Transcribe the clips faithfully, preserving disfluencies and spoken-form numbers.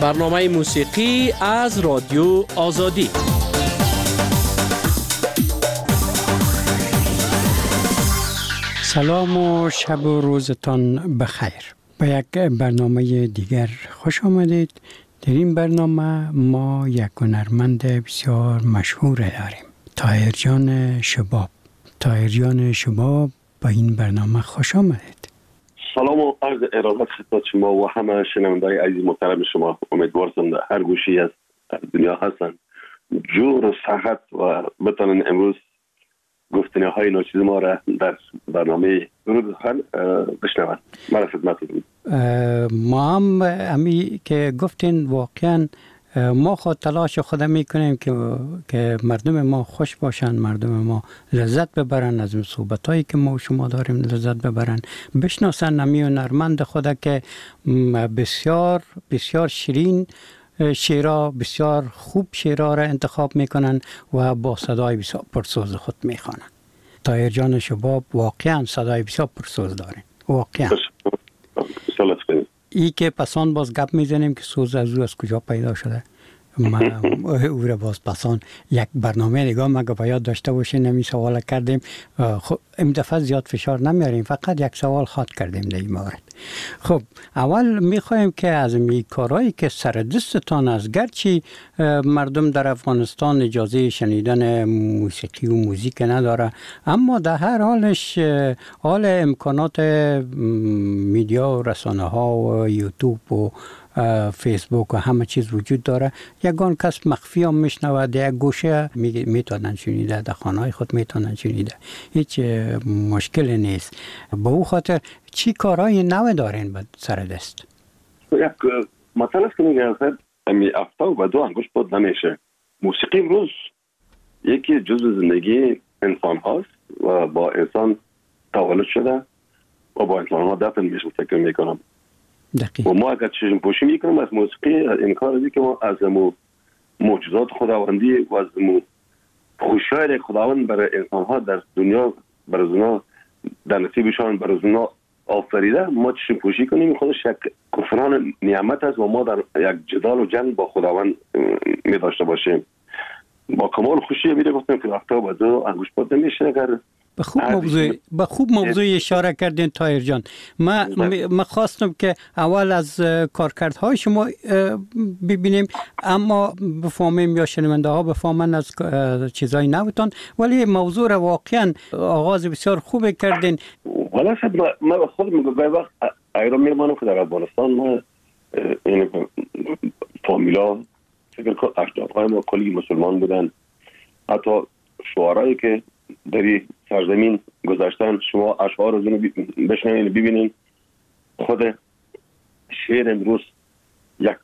برنامه موسیقی از رادیو آزادی. سلام و شب و روزتان بخیر. به یک برنامه دیگر خوش آمدید. در این برنامه ما یک هنرمند بسیار مشهور داریم، طاهر جان شباب. طاهر جان شباب، به این برنامه خوش آمدید. سلام و عرض ارادت خدمت شما و همه شنوندگان عزیز محترم شما. امیدوارم در هر گوشه‌ای از دنیا هستن جور و صحت و بتونن امروز گفتنی‌های ناچیز ما را در برنامه درود خان بشنوند. من خدمتتون. ما هم امی که گفتین واقعا ما خود تلاش خود میکنیم که که مردم ما خوش باشن، مردم ما لذت ببرن از این صحبتایی که ما و شما داریم، لذت ببرن، بشناسن امی هنرمند خدا که بسیار بسیار شیرین شعرها، بسیار خوب شعرها را انتخاب میکنن و با صدای بسیار پرسوز خود میخوانن. طاهر جان شباب واقعا صدای بسیار پرسوز دارن، واقعا. ای که پسان باز گپ میزنیم که سوز از او از کجا پیدا شده. ما او را باز پسان یک برنامه نگاه مگه باید داشته باشین. نمی سوال کردیم، خب این دفعه زیاد فشار نمیاریم، فقط یک سوال خاط کردیم در این مورد. خب اول میخوایم که از می کارهایی که سر دستتان از، گرچه مردم در افغانستان اجازه شنیدن موسیقی و موزیک نداره، اما در هر حالش حال امکانات میدیا و رسانه ها و یوتیوب و فیسبوک و همه چیز وجود داره. یگان کس مخفی هم میشنوه، در یک گوشه میتونن شنیده، در خانه خود میتونن شنیده، هیچ مشکلی نیست. به او خاطر چی کارهای نو دارین به سر دست؟ یک مثال است که میگه امی افتا و به دو انگوش بود نمیشه. موسیقی امروز یکی جزء زندگی انسان هاست و با انسان تولد شده و با انسان ها دفن میشه. فکر میکنم دقیق. و ما اگر چشم پوشی میکنیم از موسیقی، انکار ازی که ما از معجزات خداوندی و از خوشی‌های خداوند برای انسان ها در دنیا برای اونا در نصیبشان برای اونا آفریده، ما چشم پوشی کنیم خودش یک کفران نعمت است و ما در یک جدال و جنگ با خداوند می داشته باشیم. با کمال خوشی میره گفتم که وقتا با دو انگوش پد نمیشه. اگر به خوب موضوع به خوب موضوع اشاره کردین طاهر جان. ما ما خواستم که اول از کارکردهای شما ببینیم، اما بفهمیم یا شنونده ها بفهمن از چیزای نوتان، ولی موضوع را واقعا آغاز بسیار خوب کردین. والا صد ما خود میگم گاهی وقت ایران میرم که در افغانستان ما این فامیلا فکر کنم اجدادهای ما کلی مسلمان بودن، حتی شعرایی که در سرزمین گذاشتن شما اشعار رو بشنوید ببینید. خود شعر امروز یک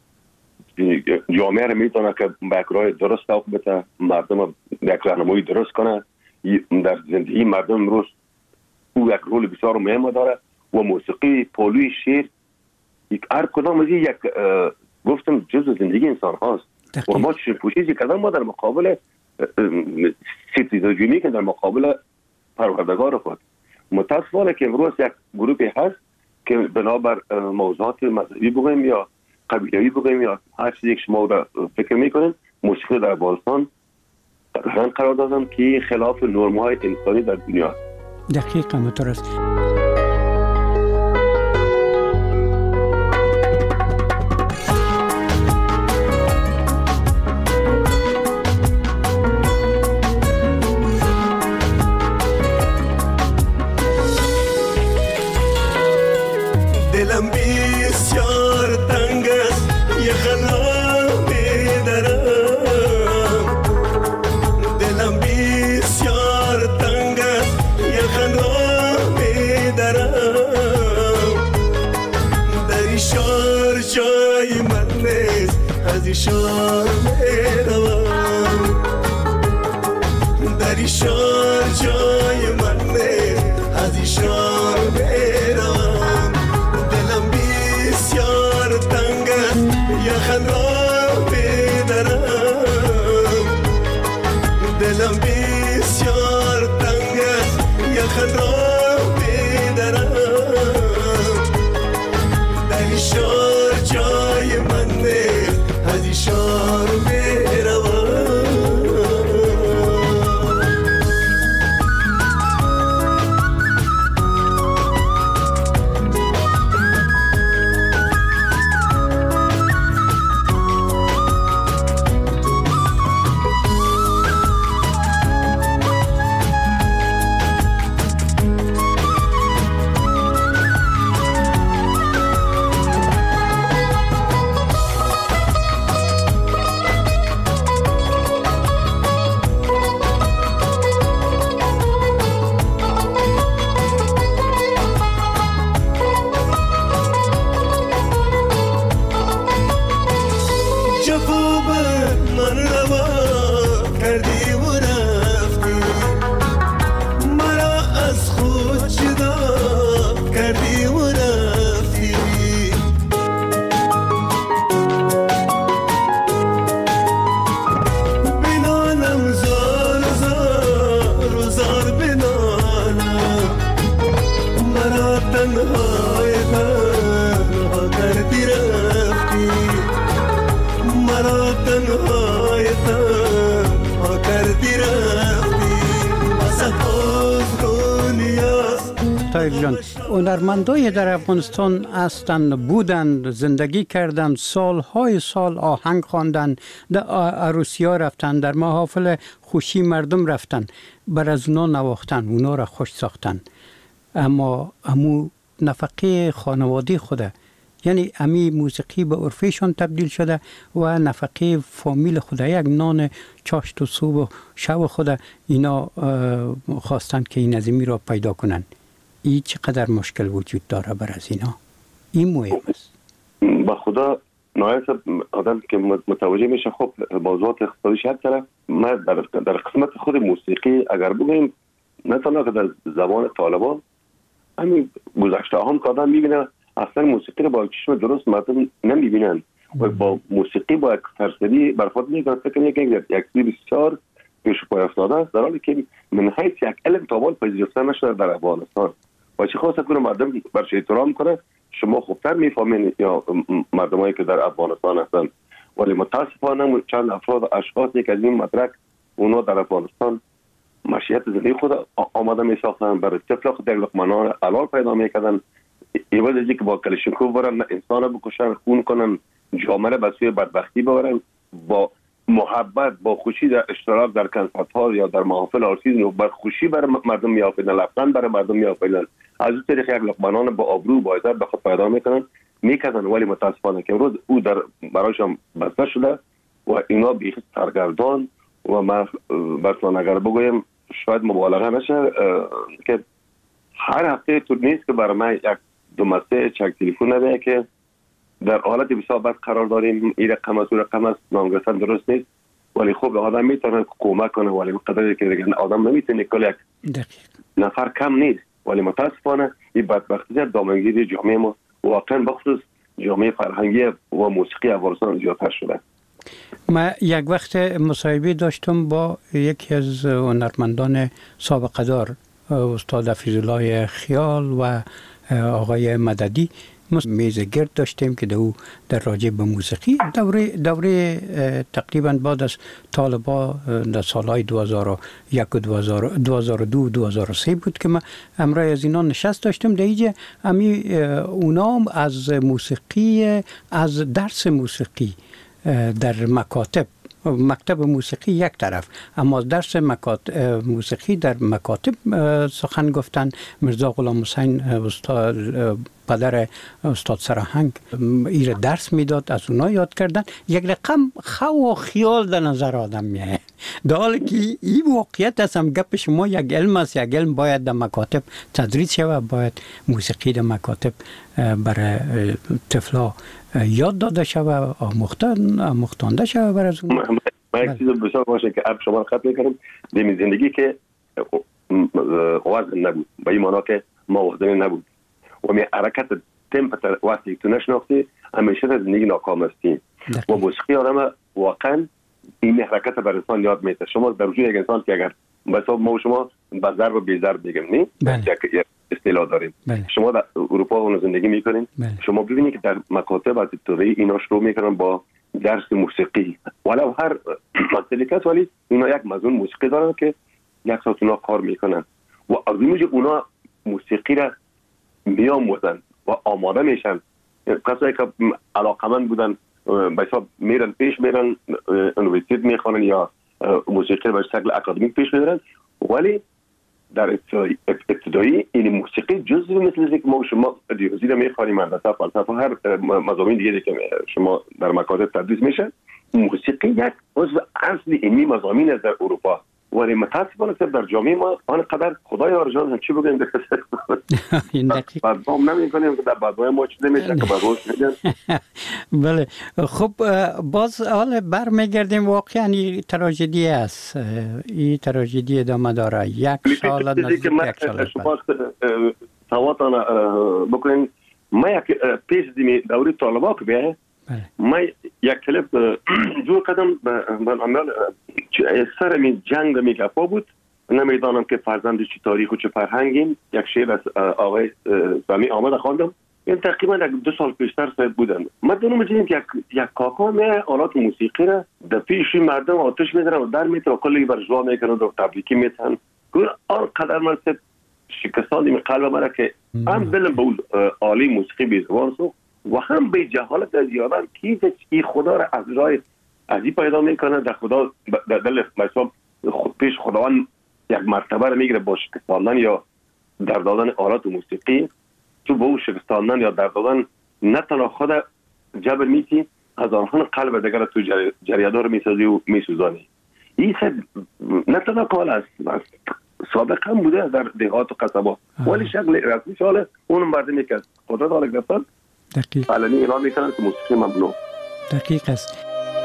جامعه رو میتونه که به راه درست توق بده، مردم یک راهنمایی درست کنه در زندگی مردم. امروز او یک رول بسیار مهم داره و موسیقی، پولوی، شعر، هر کدام از یک گفتم جزء زندگی انسان هاست و ما چه پوشیزی کردن ما در مقابل ستیزاجونی که در مقابل پروردگار خود. متاسفانه که امروز یک گروهی هست که بنابر موضوعات مذهبی بگویم یا قبیله‌ای بگویم یا هر چیزی که شما را فکر میکنین، موسیقی در افغانستان قرار دادن که خلاف نرم‌های انسانی در دنیا. دقیقاً همینطور است. شار میروم در شار جای من از شار میروم. دلم بسیار تنگ است یخن را میدرم. دلم بسیار تنگ است یخن را میدرم. در شار جای من طاهر جان، هنرمندای در افغانستان هستند، بودند، زندگی کردند، سالهای سال آهنگ خواندند، در عروسی‌ها رفتند، در محافل خوشی مردم رفتند، بر از اونا نواختند، اونا را خوش ساختند. اما امو نفقه خانوادی خوده، یعنی امی موسیقی به عرفشان تبدیل شده و نفقه فامیل خوده، یک نان چاشت و صبح و شب خوده اینا خواستند که این نظمی را پیدا کنند. این چقدر مشکل وجود داره بر از اینا؟ این مهم است. با خدا نهایت آدم که متوجه میشه خب موضوعات اقتصادی شد طرف. ما در, در قسمت خود موسیقی اگر بگویم نه تنها که در زبان طالبان، همین گذشته هم که آدم میبینه اصلا موسیقی رو با چشم درست مردم نمیبینن و با موسیقی با یک فرسدی برخورد میکنن. فکر میکنن یک چیز بسیار پیش پای افتاده است، در حالی که من حیث یک علم تابال پذیرفته نشده در افغانستان. و چه خواست کنه مردم برش احترام کنه، شما خوبتر میفهمین یا مردمایی که در افغانستان هستن. ولی متاسفانه چند افراد اشخاصی که از این مدرک اونا در افغانستان مشیت زندگی خود آماده میساختن، برای طفل خود یک لقمه حلال پیدا میکردن، ایواز از که با کلشنکوف برن انسان رو بکشن، خون کنن، جامعه به سوی بدبختی ببرن. با محبت، با خوشی در اشتراک در کنسرت ها یا در محافل آرتیزم بر خوشی برای مردم میآفریدن، لبخند برای مردم میآفریدن، از اون طریق یک لقمه با آبرو با عزت به خود پیدا میکنن میکردن. ولی متاسفانه که امروز او در برایشان بسته شده و اینا بیخ سرگردان و من براتون اگر بگویم شاید مبالغه نشه که هر هفته تو نیست که برای من یک دو مسیج چک تلفن نده که در حالت بسیار بد قرار داریم، این رقم است و رقم است، نام گرفتن درست نیست. ولی خب آدم میتونه کمک کنه، ولی قدری که دیگه آدم نمیتونه کل یک نفر کم نیست. ولی متاسفانه این بدبختی دامنگیری جامعه ما واقعا بخصوص جامعه فرهنگی و موسیقی افغانستان زیادتر شده. ما یک وقت مصاحبه داشتم با یکی از هنرمندان سابقه دار، استاد حفیظالله خیال و آقای مددی. میز گرد داشتیم که دو در راجع به موسیقی دوره دوره تقریبا بعد از طالبا در سالهای دو هزار و یک و دو هزار و دو دو هزار و سه بود که ما امروز از اینا نشست داشتم. در اینجا امی اونا از موسیقی، از درس موسیقی در مکاتب، مکتب موسیقی یک طرف، اما درس مکاتب موسیقی در مکاتب سخن گفتن. مرزا غلام حسین استاد پدر استاد سرهنگ ایره درس میداد، از اونا یاد کردن. یک رقم خو و خیال در نظر آدم میاد، در حالی که این واقعیت است. هم گپ شما یک علم است، یک علم باید در مکاتب تدریس شود، باید موسیقی در مکاتب برای طفلا یاد داده شود، آموختن آموختانده شود بر از اون. من یک چیز بسیار باشه که اب شما خط میکنم، دمی زندگی که وزن نبود، به این معنا که ما وزنی نبود و می حرکت تمپتر وقتی تو نشناختی همیشه در زندگی ناکام هستیم. و موسیقی آدم واقعا این حرکت بر انسان یاد میده. شما در وجود یک انسان که اگر مثلا ما و شما با ضرب و بی ضرب بگم نه یک اصطلاح داریم. بله. شما در اروپا اون زندگی میکنین، بله. شما ببینید که در مکاتب از طوری اینا شروع میکنن با درس موسیقی، ولو هر مدرسه ولی اینا یک مضمون موسیقی دارن که یک ساعت اونا کار میکنن و از میشه اونا موسیقی را میآموزن و آماده میشن. کسایی که علاقمند بودن به حساب میرن پیش میرن یونیورسیته میخوانن یا موسیقی به شکل اکادمیک پیش میبرن. ولی در ابتدایی این موسیقی جزء مثل که ما شما ریاضی رو میخوانیم، هندسه، فلسفه، هر مضامین دیگه که شما در مکاتب تدریس میشه، موسیقی یک عضو اصلی علمی مضامین است در اروپا. ولی متاسفانه در جامعه ما آنقدر خدای آرجان چی بگیم بدنام نمی‌کنیم که در بدنام ما چیزی میشه که بدنامش میگن. بله خب باز حالا برمیگردیم. واقعا این تراژدی است، این تراژدی ادامه داره. یک سال نزدیک یک سال شما تواتان بکنین. ما یک پیش دیمی دوری طالبا که بیایه ما یک کلیپ جور کردم به عمل سر می جنگ می گفا بود. نمیدانم که فرزند چی تاریخ و چه فرهنگیم. یک شعر از آقای زمی آمد خواندم. این تقریبا یک دو سال پیشتر ساید بودن. ما دونم می‌دونیم که یک کاکا می آلات موسیقی را در پیش مردم آتش می‌زنه و در میتره و کلی برجوا میکنه و تبریکی میتن. آن قدر مرتب شکستان این قلب مرا که هم دلم به اون عالی موسیقی بیزبان سو و هم به جهالت از یادم کیف ای خدا را از رای عجیب پیدا میکنه در خدا در دل مثلا خود پیش خداوند یک مرتبه را میگیره با شکستاندن یا در دادن آلات موسیقی. تو با اون شکستاندن یا در دادن نه تنها خود جبر میتی از آنها قلب دیگر تو جریادار میسازی و میسوزانی. این سه نه تنها کال است سابق هم بوده در دیهات و قصبات ولی شکل رسمی شاله اون مردمی که قدرت حال گرفتن دقیق علنی اعلام میکنن که موسیقی ممنوع. دقیق است.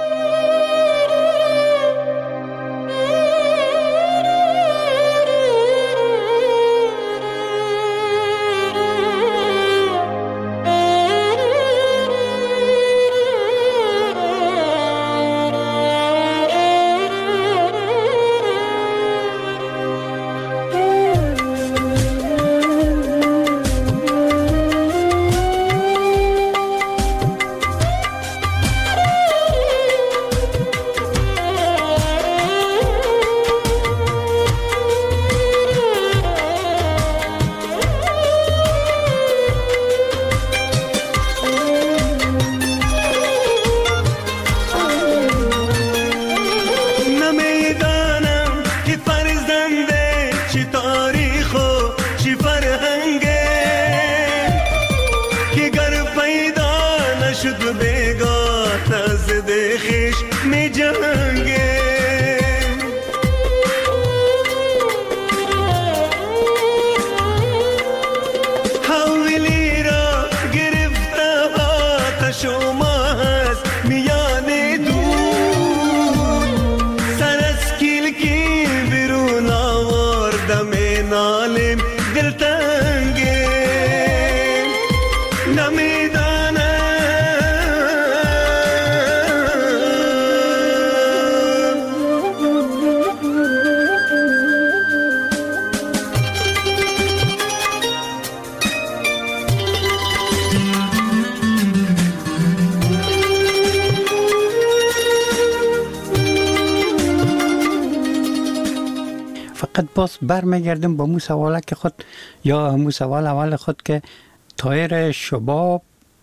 فقط باز برمیگردیم با مو سواله که خود یا مو سوال اول خود که طاهر شباب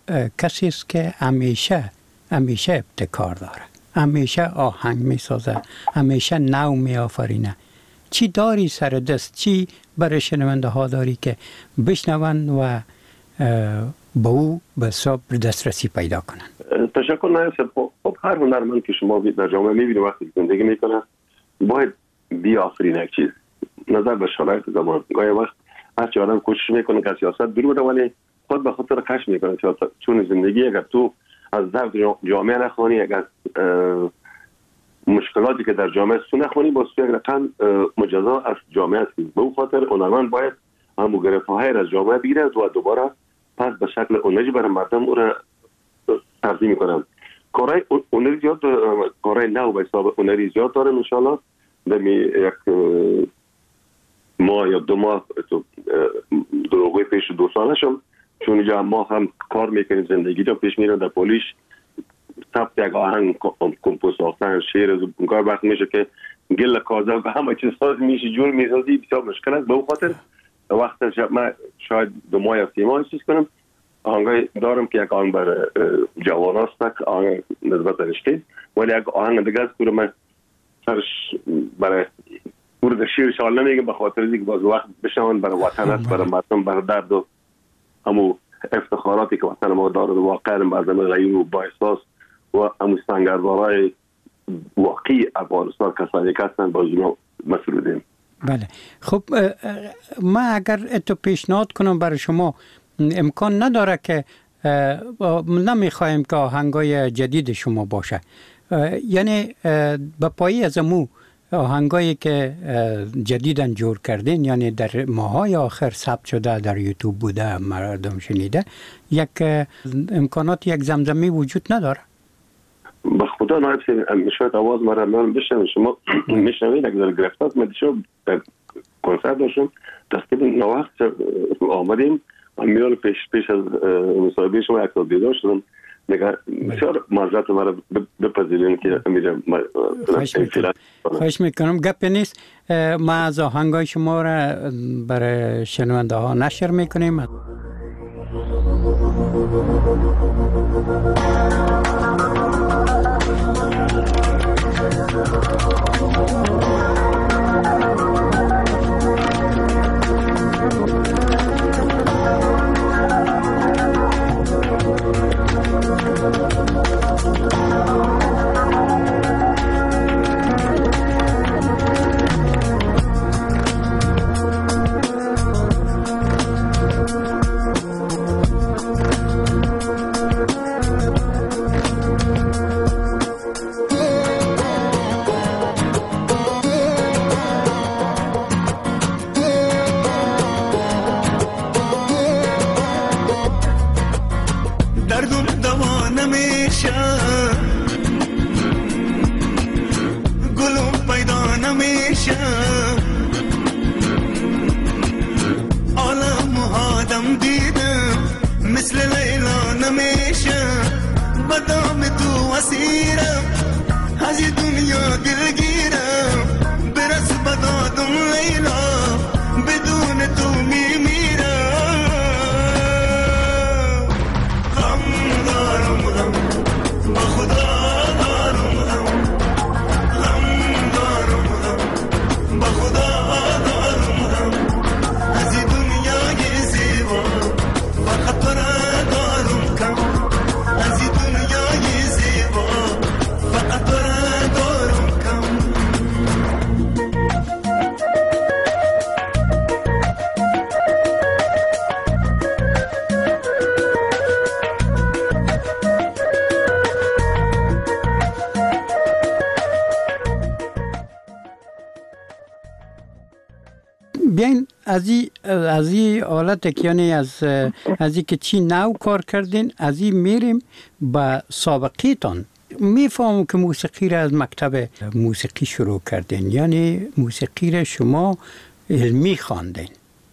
کسی است که همیشه همیشه ابتکار داره، همیشه آهنگ میسازه، همیشه نو میآفرینه. چی داری سر دست؟ چی برای شنونده ها داری که بشنون و با او به صبر دسترسی پیدا کنن؟ تشکر نایب. خب هر هنرمند که شما در جامعه میبینید وقتی زندگی میکنه باید بیافرینه یک چیز نظر به شرایط زمان. گاهی وقت هرچی آدم کوشش میکنه که سیاست دور بده ولی خود به خود را کش میکنه سیاست. چون زندگی اگر تو از درد جامعه نخوانی، اگر مشکلاتی که در جامعه سو نخوانی با سوی رقم مجزا از جامعه هستی. به اون خاطر هنرمند باید همو گرفت‌های از جامعه بگیره و دوباره پس به شکل اونجی برای مردم او را تقدیم میکنن. کارهای اونری زیاد کارهای نو به حساب اونری زیاد دارن انشالله در یک ماه یا دو ماه دروغوی پیش دو ساله شم چون اینجا ما هم کار میکنیم زندگی جا پیش میرن در پولیش ثبت یک آهنگ کمپوز ساختن شعر از اون کار وقت میشه که گل کازه و همه چیز ساز میشه جور میسازی بسیار مشکل است. به اون خاطر وقت شب من شاید دو ماه یا سی ماه چیز کنم آهنگای دارم که یک آهنگ برای جوان هست آهنگ نسبت رشته ولی یک آهنگ دیگه است که من سرش برای پور شیر شال نمیگم به خاطر اینکه باز وقت بشون برای وطن است برای مردم برای درد و همو افتخاراتی که وطن ما داره واقعا مردم غیر و با احساس و همو سنگربارای واقعی افغانستان کسانی که هستن باز ما مسئولیم. بله خب ما اگر اتو پیشنهاد کنم برای شما امکان نداره که نمیخوایم که آهنگای جدید شما باشه یعنی به پایی از امو آهنگایی که جدیدن جور کردین یعنی در ماهای آخر ثبت شده در یوتیوب بوده مردم شنیده یک امکانات یک زمزمه وجود نداره؟ به خدا نایب سید شاید آواز مرا من بشنم شما میشنوید اگر در گرفتات مدیشم در کنسرت داشتم دسته نوقت آمدیم میال پیش پیش از مصاحبه شما یک سال دیدار شدم نگاه بسیار معذرت مرا بپذیرین که میرم. خواهش میکنم. گپ نیست. ما از آهنگای شما را برای شنونده ها نشر میکنیم. بیاین از این از این حالت که یعنی از از این که چی نو کار کردین از این میریم با سابقه تان. میفهمم که موسیقی را از مکتب موسیقی شروع کردین، یعنی موسیقی را شما علمی خواندین.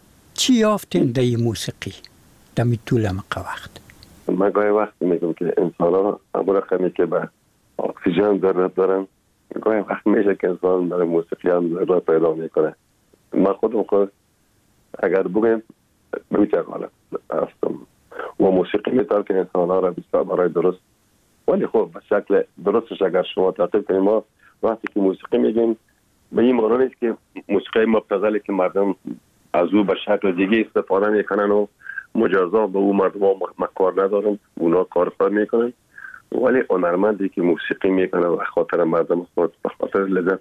چی یافتین در این موسیقی در می طول وقت؟ من گاهی وقت میگم که انسان ها همون رقمی که به اکسیژن ضرورت دارن، گاهی وقت میشه که انسان برای موسیقی هم ضرورت پیدا میکنه. من خودم خود اگر بگم به این حالت هستم و موسیقی میتونه که انسان ها را بسیار برای درست، ولی خب به شکل درستش اگر شما تعقیب کنیم، ما وقتی که موسیقی میگیم به این معنی نیست که موسیقی مبتذلی که مردم از او به شکل دیگه استفاده میکنن و مجازا به او مردم ها مکار ندارن، اونا کار خود میکنن، ولی هنرمندی که موسیقی میکنه و خاطر مردم خود به خاطر لذت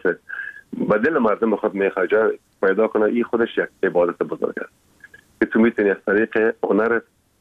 به دل مردم خود میخواد پیدا کنه، این خودش یک عبادت بزرگ است که تو میتونی از طریق هنرت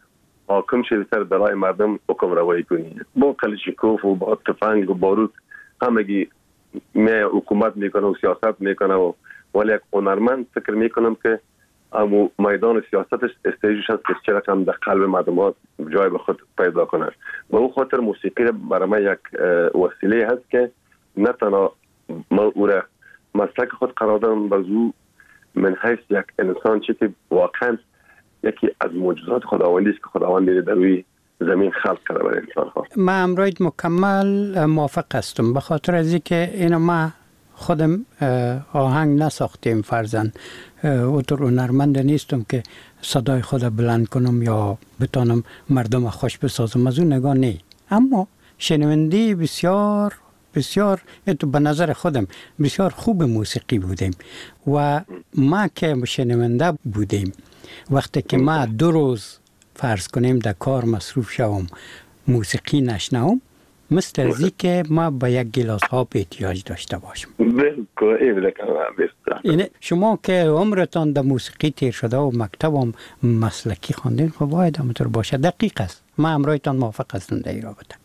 حاکم شدی سر دلای مردم حکم روایی کنی. با کلشیکوف و با تفنگ و بارود همگی می حکومت میکنه و سیاست میکنه و ولی یک هنرمند فکر میکنم که امو میدان سیاستش استیجش هست که چه رقم در قلب مردم ها جای به خود پیدا کنه. به اون خاطر موسیقی برای من یک وسیله هست که نه تنها من او را مسلک خود قرار دارم، بازو من حیث یک انسان چی که واقعا یکی از معجزات خداوندی است که خداوند در روی زمین خلق کرده برای انسان ها. من امروز مکمل موافق هستم، به خاطر از اینکه اینو ما خودم آهنگ نساختیم، فرزن اوتر هنرمند نیستم که صدای خود بلند کنم یا بتانم مردم خوش بسازم، از اون نگاه نی. اما شنوندی بسیار بسیار تو به نظر خودم بسیار خوب موسیقی بودیم و ما که شنونده بودیم وقتی که ما دو روز فرض کنیم در کار مصروف شوم موسیقی نشنوم، مثل ازی که ما با یک گلاس آب احتیاج داشته باشم. اینه شما که عمرتان در موسیقی تیر شده و مکتب هم مسلکی خواندین، خب باید همونطور باشه. دقیق است. ما امرایتان موافق هستم در این رابطه.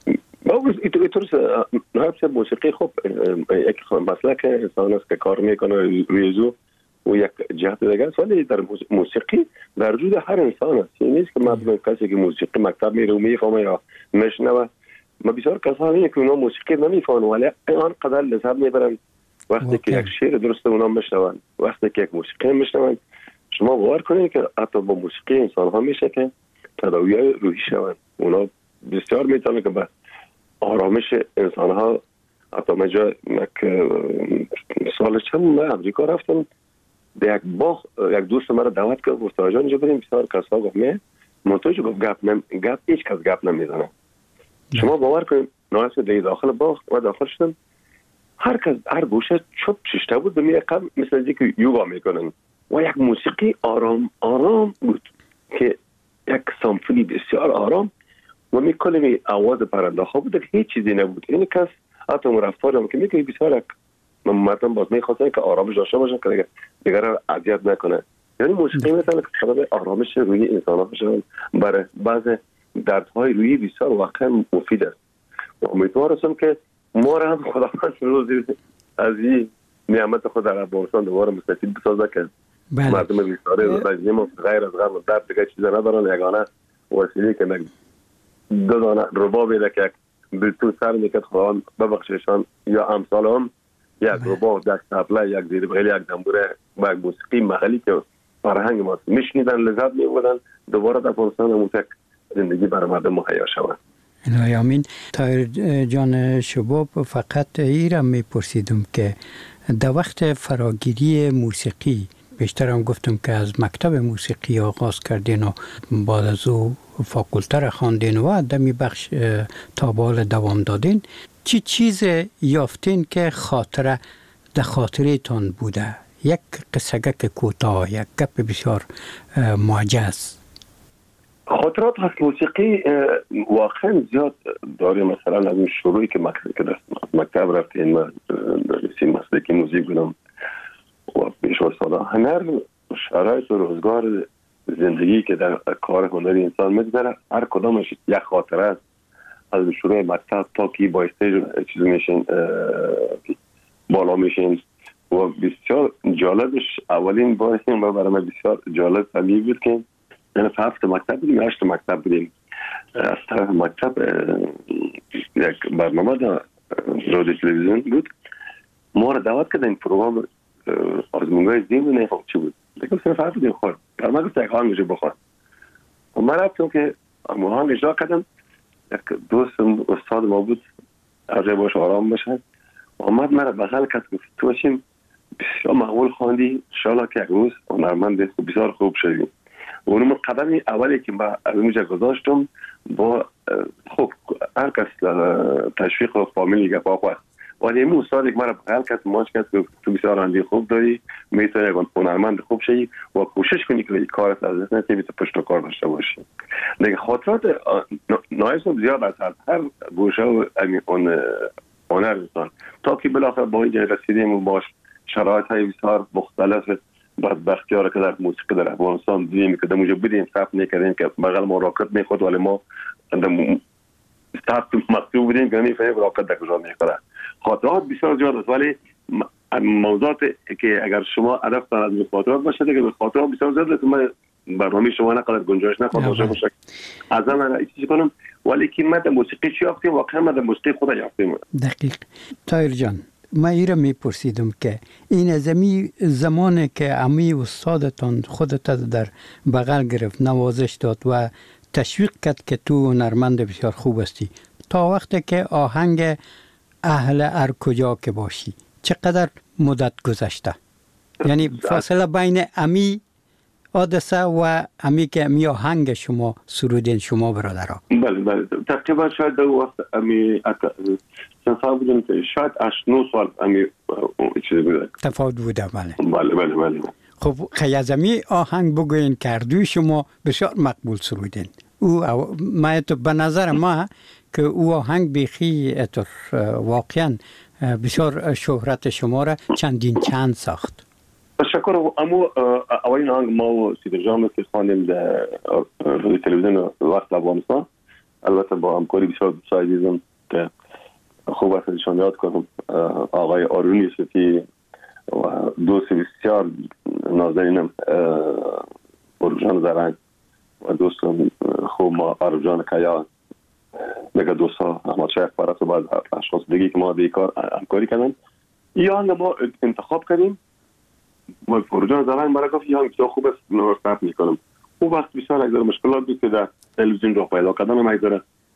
اینطور موسیقی خب یک مسلک انسان است که کار میکنه رویزو و یک جهت دیگه است، ولی در موسیقی در وجود هر انسان است. این نیست که مردم کسی که موسیقی مکتب میره و میفهمه یا میشنوه. ما بسیار کسانی که اونا موسیقی نمیفهمن ولی آنقدر لذت میبرن وقتی که یک شعر درست اونا میشنون، وقتی که یک موسیقی میشنون. شما باور کنید که حتی با موسیقی انسان ها میشه که تداوی روحی شون. اونا بسیار میتونه که به آرامش انسان ها حتی مجا سال چند من امریکا رفتم به یک باغ یک دوست مرا دعوت کرد گفت آجان اینجا بریم بسیار کسا گفت نه منتوج گفت گپ نم گپ هیچ کس گپ نمیزنه شما باور کنید ناصر دیگه داخل باغ و داخل شدم هر کس هر گوشه چوب ششته بود به قبل مثل اینکه یوگا میکنن و یک موسیقی آرام آرام بود که یک سامفونی بسیار آرام و می کلمی آواز پرنده ها بود که هیچ چیزی نبود این کس حتی رفتارم که میگه بسیار مردم باز میخواستن که آرامش داشته باشن که دیگر را اذیت نکنه یعنی موسیقی مثلا که سبب آرامش روی انسان ها بشن برای بعض دردهای روی بسیار واقعا مفید است و امیدوارم که ما را هم خداوند روزی از این نعمت خود در افغانستان دوباره مستفید بسازه که بله. مردم بیچاره رژیم غیر از غم و درد دیگه چیزا ندارن یگانه وسیله که دو دانه رباب ایده که بلتون سر میکرد خداوند ببخششان یا امثال هم یک رباب یک طبله یک زیر بغل یک دنبوره و یک موسیقی محلی که فرهنگ ما میشنیدن لذت میبردن دوباره در افغانستان همون تک زندگی برای مردم مهیا شود. الهی آمین. طاهر جان شباب فقط ایرم میپرسیدم که در وقت فراگیری موسیقی بیشتر هم گفتم که از مکتب موسیقی آغاز کردین و بعد از او فاکولته را خواندین و دمی بخش تا بال دوام دادین چی چیز یافتین که خاطره در خاطره تان بوده یک قصه‌گک کوتاه یک گپ بسیار معجز خاطرات از موسیقی واقعا زیاد داریم مثلا از این شروعی که مکتب مکتب رفتیم درسی موسیقی موزیک بودم و بیش از سالا هنر شرایط و روزگار زندگی که در کار هنری انسان میگذره هر کدامش یک خاطره است از شروع مکتب تا که با استیج چیز میشین بالا میشین و بسیار جالبش اولین بار و برای من بسیار جالب طبیعی بود که یعنی هفت مکتب بودیم هشت مکتب بودیم از طرف مکتب یک برنامه در رادیو تلویزیون بود ما را دعوت کردن این پروگرام آزمونگاه زیم نفهم چی بود دیگه صرف حرف بودیم خورد در من گفت یک آهنگش بخور و من رفتم که آهنگ اجرا کردم یک دوستم استاد ما بود از باش آرام بشه آمد مرا بغل کرد گفت تو باشیم بسیار معقول خواندی انشاءالله که یک روز هنرمند بسیار خوب شدیم و اونم قدم اولی که من از اونجا گذاشتم با خب هر کس تشویق و فامیلی که با خواست ولی این استاد یک مرا بغل کرد ماش کرد که تو بسیار آهنگی خوب داری میتونی یک هنرمند خوب شی و کوشش کنی که کارت از دست نتی بیت پشت کار داشته باشی دیگه خاطرات نایسم زیاد از هر گوشه و اون هنر انسان تا که بالاخره با اینجا رسیدیم و باش شرایط های بسیار مختلف بدبختی ها را که در موسیقی در افغانستان دیدیم که در اونجا بودیم ثبت نکردیم که بغل ما راکت میخورد ولی ما ثبت مکتوب بودیم که نمیفهمیم راکت در کجا میخوره خاطرات بسیار زیاد است ولی موضوعات که اگر شما هدفتان از خاطرات باشه دیگه خاطرات بسیار زیاد است من برنامه شما نقدر گنجایش نخواهد باشه از من چیزی کنم ولی که من در موسیقی چی یافتیم واقعا من در موسیقی خود یافتیم دقیق. طاهر جان من ایره میپرسیدم که این از امی زمانی که امی استادتان خودت در بغل گرفت نوازش داد و تشویق کرد که تو هنرمند بسیار خوب هستی تا وقتی که آهنگ اهل هر کجا که باشی چقدر مدت گذشته یعنی فاصله بین امی حادثه و امی که امی آهنگ شما سرودین شما برادرها بله بله تقریبا شاید در وقت امی تفاوت بودم که شاید هشت نه سال امی چیز بوده تفاوت بوده بله بله بله بله خب خیازمی آهنگ بگوین کردوی شما بسیار مقبول سرودین او ما تو به نظر ما که او آهنگ بیخی واقعا بسیار شهرت شما را چندین چند ساخت تشکر امو اولین آهنگ ما و سیدر جامعه که خواندیم در رادیو تلویزیون وقت افغانستان البته با همکاری بسیار دوست عزیزم که خوب است ازشان یاد کنم آقای آرون یوسفی و دوست بسیار نازنینم بروجان زرنگ و دوستم خوب ما عربجان کیا دیگه دوستا احمد شیخ فرات و بعض اشخاص دیگه که ما دیگه کار همکاری کردن یا ما انتخاب کردیم و بروجان زرنگ برای گفت یا بسیار خوب است نورستف میکنم او وقت بسیار اگذار مشکلات بود که در تلویزیون رو پیدا کردن هم اگذاره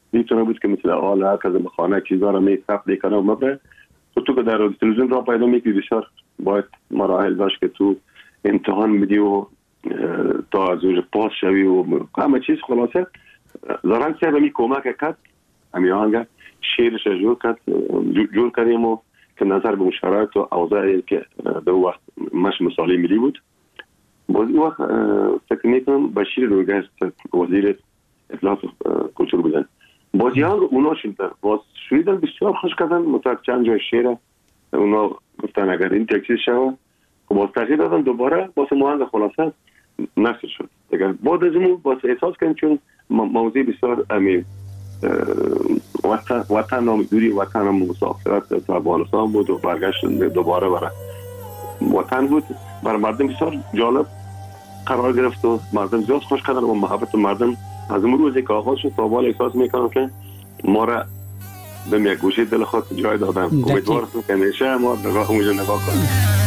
میتونه بود که مثل حال هر کس به خانه چیزا رو میثبت کنه و مبره. تو که در تلویزیون را پیدا میکنی بسیار باید مراحل داشت که تو امتحان میدی و تا از اونجا پاس شوی و همه چیز. خلاصه زرنگ صاحب می کمک کرد، همین آهنگ شعرش جور کرد جور کردیم و که نظر به شرایط و اوضاعی که در وقت مش مثالی ملی بود. باز این وقت فکر میکنم بشیر رویگرد وزیر اطلاعات کلتور بودن. باز یه آنگاه اونا شدن باز شنیدن بسیار خوش کردن. متوقع چند جای شعر اونا گفتن اگر این تکسیز شود باز تغییر دادن دوباره باز موهنگ خلاصه نشر شد. اگر بعد از اون باز احساس کنیم چون موضوع بسیار امیر وطن وطن نام دوری وطن نام مسافرت تا افغانستان بود و برگشت دوباره برای وطن بود. برای مردم بسیار جالب قرار گرفت و مردم زیاد خوش کردن و محبت مردم از اون روزی که آغاز شد تا بالا احساس میکنم که ما را به یک گوشه دل خود جای دادن. امیدوارم که همیشه ما نگاه اونجا نگاه کنیم.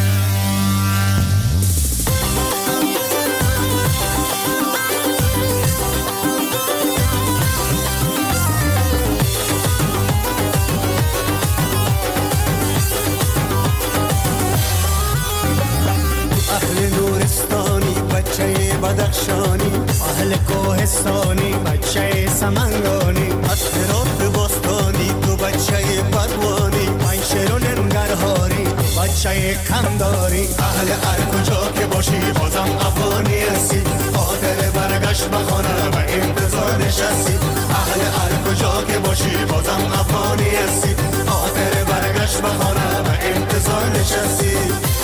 بدخشانی اهل کوهستانی بچه سمنگانی از هرات باستانی تو بچه بدوانی من شیرون ننگرهاری بچه کنداری اهل هر کجا که باشی بازم افغانی هستی خاطر برگشت به خانه و انتظار نشستی اهل هر کجا که باشی بازم افغانی هستی خاطر برگشت به خانه و انتظار نشستی.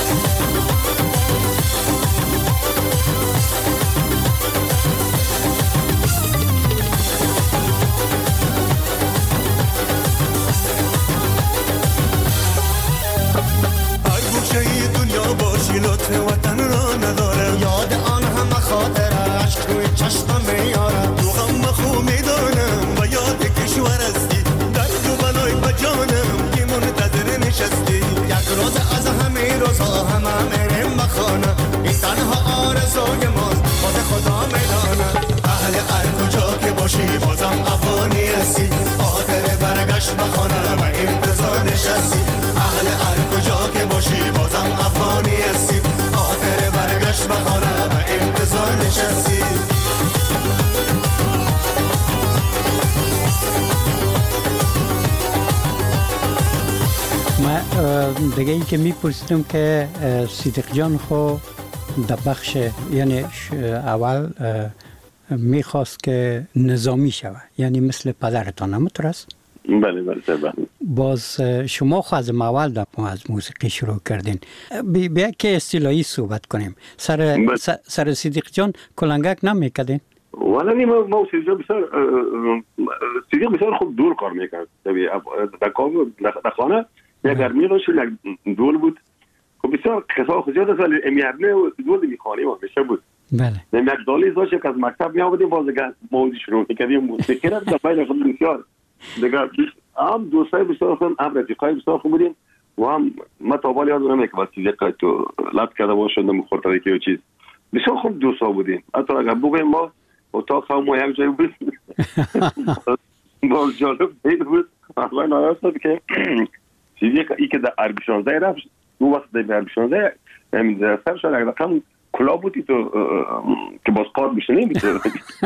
لطف وطن را نداره یاد آن همه خاطره عشق روی چشمم میاره تو غم خو میدانم و یاد کشور هستی درد و بلای بجانم که منتظر نشستی یک روز از همه روزها همه میرم بخانه این تنها آرزوی ماست خود خدا میدانه اهل هر کجا که باشی بازم افغانی هستی خاطر برگشت بخانه و انتظار نشستی اهل هر کجا که باشی بازم افغانی هستی خاطر برگشت بخانه و انتظار نشستی. ما دیگه ای که میپرسیدم که صدیق جان خو در بخش یعنی اول میخواست که نظامی شود یعنی مثل پدرتان همونطور است؟ بله بله بله. باز شما خو از اول در از موسیقی شروع کردین. بیا که اصطلاحی صحبت کنیم. سر سر صدیق جان کلنگک نمیکردین؟ ولی ما ما صدیق جان بسیار صدیق بسیار خوب دور کار میکرد. در کار در خانه یک گرمی داشت یک دول بود. خب بسیار کسا خود زیاد است ولی امیرنه و دول میخوانی ما میشه بود. بله. یک دالی داشت که از مکتب می آمدیم باز دیگه موضوع شروع میکردیم موسیقی را در بین خود بسیار دیگه هم دوستای بسیار خوب هم رفیقای بسیار خوب بودیم و هم ما تا بالا یاد نمیکنم که وقتی صدیق تو لط کرده باشه نمو خورده که چیز بسیار خوب دوستا بودیم. حتی اگر بگویم ما اتاق هم ما یک جای بود باز جالب بود اصلا نایاست که صدیق ای که در عربی شانزده رفت او وقت در عربی شانزده همین در سرشان اگر رقم کلا بودی تو که باز قاد بشه نمیتونه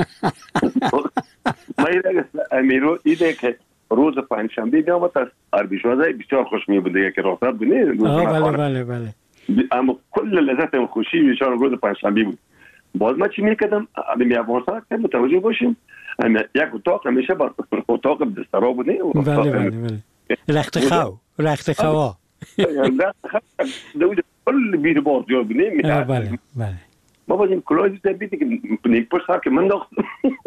ما امیرو ایده که روز پنجشنبه بیامد از عربی شانزده بسیار خوش می بوده که راست بونه بله بله بله اما کل لذت و خوشی بیشتر روز پنجشنبه بود. باز ما چی میکردم می افغانستان که متوجه باشیم یک اتاق همیشه با اتاق بسترا بوده بله بله بله رخت خو رخت خوا کل بیر باز جا بونه بله بله ما باید این کلاهی زده بیدی که نیک پشت خواهد که من داختم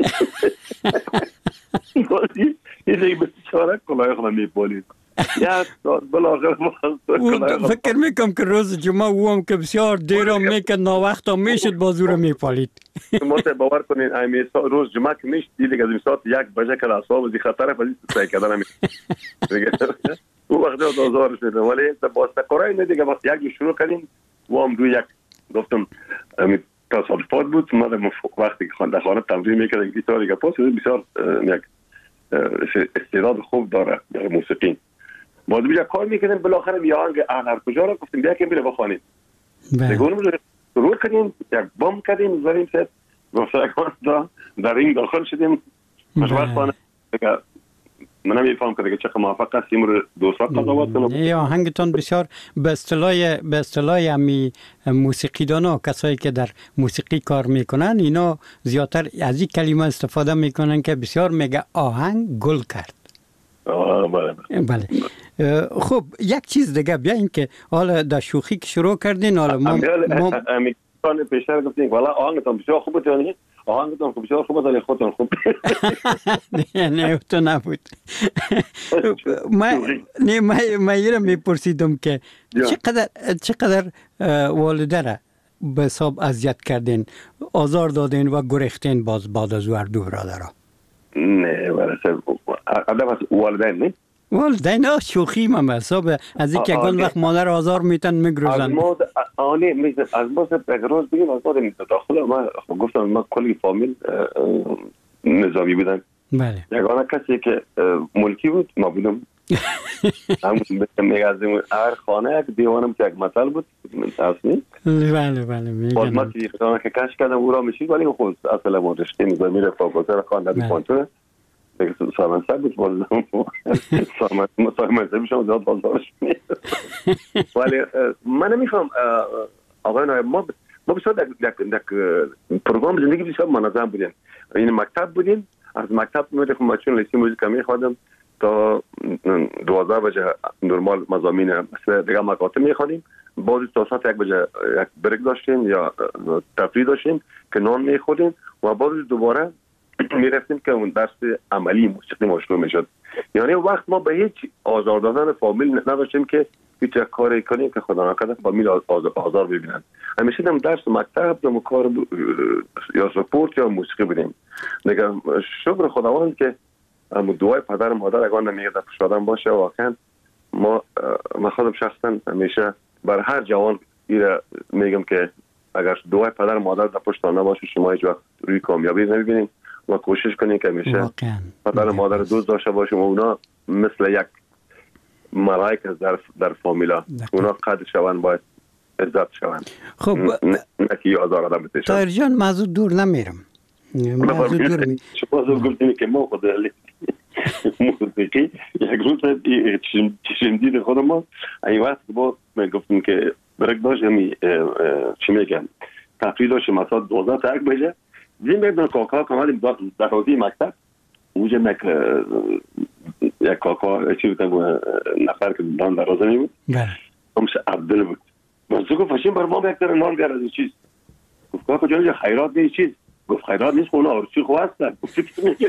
یه دیگه بسیاره کلاهی خواهد میپالید یک ساعت بلاغر فکر میکنم که روز جمعه او هم که بسیار دیر هم میکرد ناوقت هم میشد بازو رو میپالید ما تا باور کنین روز جمعه که میشد دیگه از این ساعت یک بجه که اصحاب از این خطره فضیست سعی کردن همی او وقتی ها دوزار شده ولی با استقرای نه دیگه یک جو شروع کردیم و هم روی یک گفتم تصادفات بود. ما وقتی که در خانه تمرین میکردیم گیتار دیگه پاس بسیار یک استعداد خوب داره در موسیقی. ما دیگه کار میکنیم بالاخره بیا آهنگ هر کجا رو گفتیم بیا که میره بخوانیم. دیگه اونم رو کردیم یک بام کردیم زاریم سه گفتگان دا در این داخل شدیم مشورت خانه دیگه من نمیفهم که دیگه چقدر موفق هستیم رو دوستا قضاوت کنم. یا آهنگتون بسیار به اصطلاح به اصطلاح امی موسیقیدانا کسایی که در موسیقی کار میکنن اینا زیادتر از این کلمه استفاده میکنن که بسیار میگه آهنگ گل کرد. آه بله بله. خب یک چیز دیگه بیاین که حالا در شوخی که شروع کردین حالا ما ما امیکان پیشتر گفتیم والا آهنگتون بسیار خوبه تو آهنگتون خوب بسیار خوبه ولی خودتون خوب نه نه تو نبود. ما نه ما ما میپرسیدم که چقدر چقدر والده را به حساب اذیت کردین آزار دادین و گریختین باز بعد از هر دو برادرها. نه ولی آدم از والدین نه والدین ها شوخی ما حساب از اینکه اون وقت مادر آزار میتن میگروزن از ما آنی میز از ما بگروز بگیم از ما داخل ما گفتم ما کلی فامیل نظامی بودن. بله. یگانه کسی که ملکی بود ما بودم. هم میگذیم هر خانه یک دیوانم که یک مثل بود اصلی. بله بله میگم. باز ما چیزی که کش کردم او را میشید ولی خود اصلا ما رشته نظامی را فاکولته خواندم در کنتونه. دیگه سامان سب بود بازم سامان سامان سب شما زیاد بازارش میاد. ولی من نمیخوام آقای نایب ما ما بسیار در در پروگرام زندگی بسیار منظم بودیم. این مکتب بودیم از مکتب میرفتم ماشین لیستی موزیک میخوادم تا دوازده بجه نرمال مضامین مثل دیگه مقاطع میخوانیم بعد تا ساعت یک بجه یک بریک داشتیم یا تفریح داشتیم که نان میخوردیم و بعد دوباره میرفتیم که اون درس عملی موسیقی ما شروع میشد. یعنی وقت ما به هیچ آزار دادن فامیل نداشتیم که هیچ کاری کنیم که خدا نکنه فامیل آزار ببینن. همیشه هم درس مکتب و کار یا سپورت یا موسیقی بودیم. دیگه شکر خداوند که دعای پدر مادر اگه نمیگه در پشت آدم باشه واقعا ما من خودم شخصا همیشه بر هر جوان ایره میگم که اگر دعای پدر مادر در پشت آنها باشه شما هیچ وقت روی کامیابی نمیبینید و کوشش کنید که همیشه پدر مادر دوست داشته باشیم و اونا مثل یک ملائک در در فامیلا اونا قدر شوند باید عزت شوند. خب نکی آزار آدم بتشن. طاهر جان موضوع دور نمیرم. موضوع دور می. شما از گفتین که ما خود موسیقی یک روز چشم دید خود ما این وقت با من گفتیم که برک داشت همی چی میگم تفریح داشت مثلا دوازده تا یک بجه دیدیم بیدن کاکا کامل در حوضی مکتب اونجا مک یک کاکا چی بودن نفر که دان در رازه نمی بود همش عبدال بود منزو گفت فشیم بر ما بیکتر نان گر از این چیز گفت کاکا جانجا خیرات نیست چیز گفت خیرات نیست خونه آرسی خواه هستن گفت چی میگه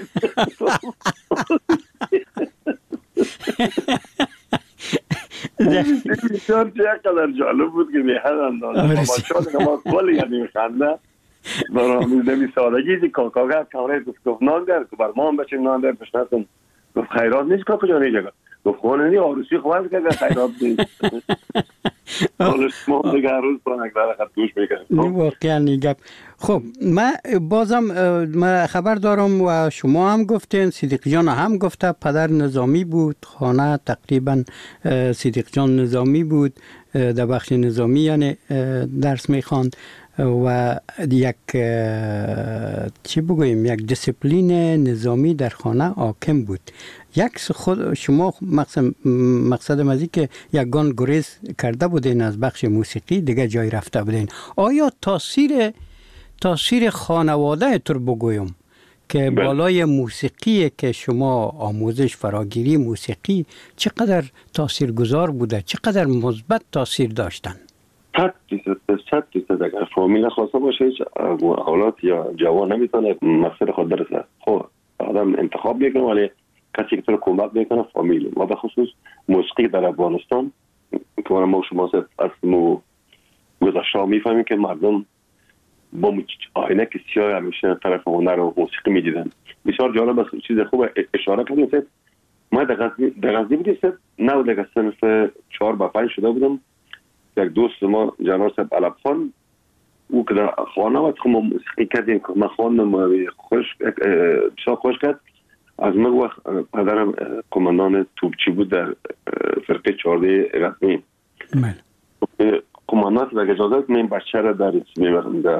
بسیار چقدر جالب بود که میهن اندازه باشاد که ما کلی یعنی میخنده برای نمی سادگی که کاکا گفت کامره گفت نان در که بر ما هم بچیم نان در پشنستم گفت خیرات نیست کاکا جانی جگه گفت خونه نی آروسی خواه که خیرات نیست حالش ما دیگه هر روز برای نکدر خط گوش میکنیم واقعا نیگم. خب من بازم من خبر دارم و شما هم گفتین صدیق جان هم گفته پدر نظامی بود خانه تقریبا صدیق جان نظامی بود در بخش نظامی یعنی درس میخواند و یک چی بگویم یک دیسیپلین نظامی در خانه حاکم بود. یک خود شما مقصد مقصدم از این که یکگان گریز کرده بودین از بخش موسیقی دیگه جای رفته بودین. آیا تاثیر تاثیر خانواده تر بگویم که بالای موسیقی که شما آموزش فراگیری موسیقی چقدر تاثیرگذار بوده چقدر مثبت تاثیر داشتن؟ صد درصد صد درصد اگر فامیل خواسته باشه هیچ اولاد یا جوان نمیتونه مقصد خود برسه. خب آدم انتخاب میکنه ولی کسی که تو رو کمک میکنه فامیل و به خصوص موسیقی در افغانستان که ما شما از مو گذشته میفهمیم که مردم با آینه که سیاه همیشه طرف هنر و موسیقی میدیدن. بسیار جالب است چیز خوب اشاره کردیم که ما در غزنی در غزنی بودیم نه دیگه صنف چهار با پنج شده بودم یک دوست ما جناب صاحب علب خان او که در خانه وقت ما موسیقی کردیم که ما خواندم خوش بسیار خوش کرد از من وقت پدرم قماندان توپچی بود در فرقه چهارده رسمی. بله. قماندان که اجازه من بچه را در میبرم در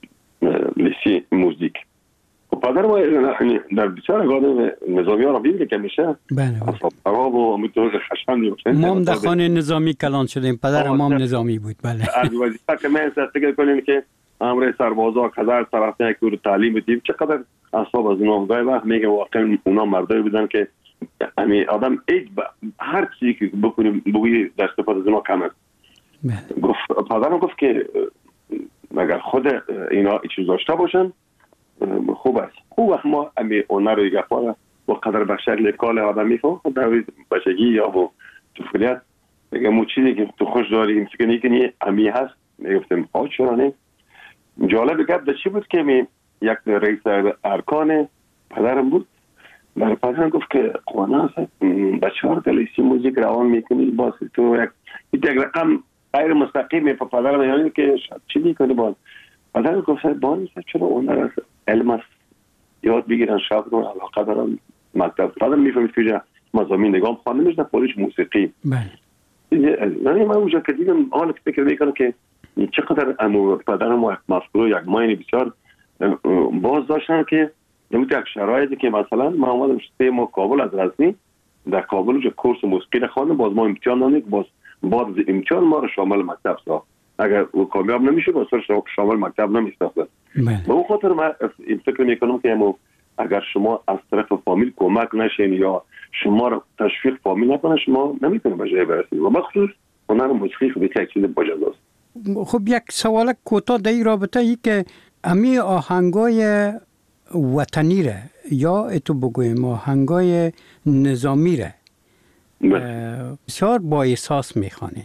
لیسی موزیک. پدر ما در بسیار اگاد نظامی ها را بیده که میشه بله اصاب عراب و امیتوز خشمندی باشه. ما هم در خانه نظامی کلان شدیم. پدر ما هم نظامی بود. بله. از وظیفه که من فکر کنیم که امر سربازا هزار طرفه که رو تعلیم بدیم چقدر اصاب از اونا گاهی وقت میگه واقعا اونا مردای بودن که یعنی آدم ایج هر چیزی که بکنیم بگویی در استفاده از اونا کم است. گفت پدرم گفت که اگر خود اینا چیز داشته باشن خوب است. خوب وقت ما امی اونها رو گفاره و قدر به شکل کال آدم میفهم در بچگی یا با طفولیت میگه مو چیزی که تو خوش داری فکر نکنی امی هست. میگفتم آ چرا نه. جالب گپ در چی بود که می یک رئیس ارکان پدرم بود. برای پدرم گفت که قوانا هست بچه ها رو دلیسی موزیک روان میکنی باز تو یک یک رقم غیر مستقیم پا پدرم یعنی که چی میکنی باز پدرم گفت بانی چرا اون را علم است یاد بگیرن شاید رو علاقه دارن مکتب پدرم میفهمید که مضامین نگام خانه میشنه پولیش موسیقی یعنی من اونجا که دیدم آن فکر میکنم که چقدر امو پدرم و مفکور یک ماینی بسیار باز داشتن که نمیده یک شرایطی که مثلا ما آمدم سه ماه کابل از رزمی در کابل اونجا کورس موسیقی خواندم باز ما امتحان دادیم باز بعد از امتحان ما رو شامل مکتب ساخت اگر او کامیاب نمیشه باز شامل مکتب نمیساخت. به اون خاطر من این فکر میکنم که امو اگر شما از طرف فامیل کمک نشین یا شما رو تشویق فامیل نکنه شما نمیتونید به جای برسید و بخصوص هنر موسیقی خود یک چیز باجاست. خب یک سوال کوتاه در این رابطه ای که امی آهنگای وطنی ره یا اتو بگویم آهنگای نظامی ره بسیار با احساس میخوانین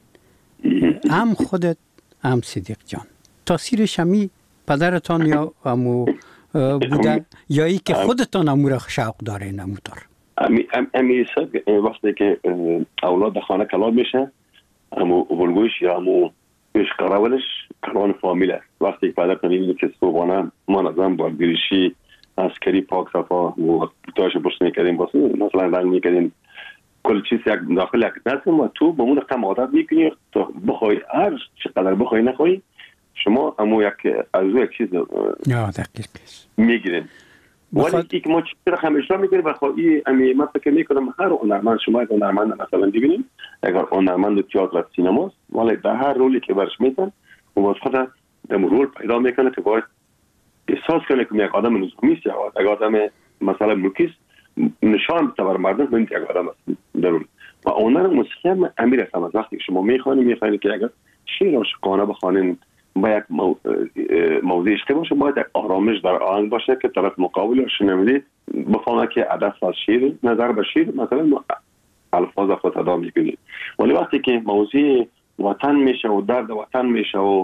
هم خودت هم صدیق جان تاثیر شمی پدرتان یا امو بوده یا ای که خودتان امو را شوق دارین اموتار امی امی وقتی که اولاد خانه کلان میشه امو ولگوش یا امو پیش قراولش کلان فامیل است. وقتی پدر کنید که صبحانه ما نظام با گریشی عسکری پاک صفا و تاش برش میکردیم واسه مثلا رنگ میکردیم کل چیز یک داخل یک نسل و تو به اون رقم عادت میکنی تو بخوای هر چقدر بخوای نخوای شما امو یک از یک چیز یا دقیق میگیرین ولی یک ما چیز رقم اشتباه میکنیم و خواهی امی من فکر میکنم هر هنرمند شما یک هنرمند مثلا ببینیم اگر هنرمند تئاتر سینماست ولی در هر رولی که برش میتن و باز خود در رول پیدا میکنه که باید احساس کنه که یک آدم نظامی است یا یک آدم مثلا ملکی نشان بده بر مردم من یک آدم است در رول و هنر موسیقی هم امیر است. از وقتی شما میخوانید میخوانید که اگر شعر عاشقانه بخوانید با یک موضوع عشقی باشه باید یک آرامش در آهنگ باشه که طرف مقابل رو شنونده بفهمه که هدف از شعر نظر به شعر مثلا الفاظ خود ادا میکنید ولی وقتی که موضوع وطن میشه و درد وطن میشه و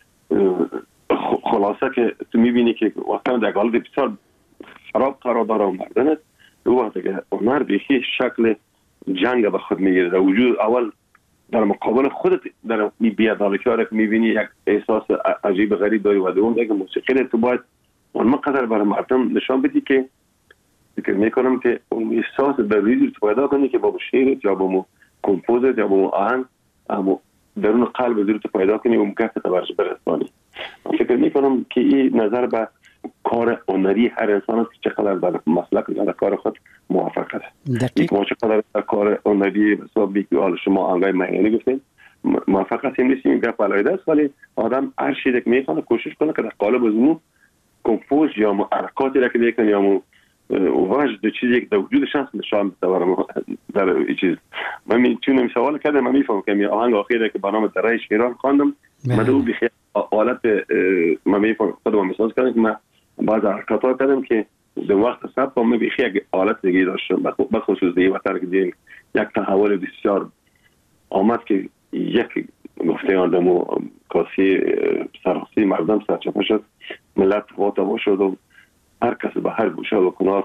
خلاصه که تو میبینی که وطن در حالت بسیار خراب قرار داره و مردنه او وقتی که هنر بیخی شکل جنگ به خود میگیره در وجود اول در مقابل خودت در بی‌عدالتی ها رو که می‌بینی یک احساس عجیب غریب داری و دوم دیگه موسیقی تو باید اون قدر برای مردم نشان بدی که فکر میکنم که اون احساس در ریزی تو پیدا کنی که با شعر یا با کمپوزیت یا با آهنگ اما درون قلب دیر تو پیدا کنی و مکافات برش برسانی. فکر میکنم که این نظر به کار هنری هر انسان است که چقدر در مسلک در کار خود موفق است. یک ما چقدر در کار هنری حساب بیکال شما آنگاه معنی گفتیم موفق هستیم نیستیم گپ علیده است ولی آدم هر چیزی که میکنه کوشش کنه که در قالب از اون کمپوز یا مو حرکاتی را که میکنه یا مو وجد چیزی که در وجودش هست نشان بده در این چیز. من میتونم سوال کردم من میفهمم که آهنگ اخیری که برنامه درای شیران خواندم من دو بخیر حالت من میفهمم خودم محسوس کردم که من بعض حرکات کردم که در وقت صبح من بخیر یک حالت دیگه داشتم به خصوص دیگه وقتی که دیدم یک تحول بسیار آمد که یک گفته آدم و کاسی سرخصی مردم سرچپه شد ملت خواتا شد و هر کس به هر گوشه و کنار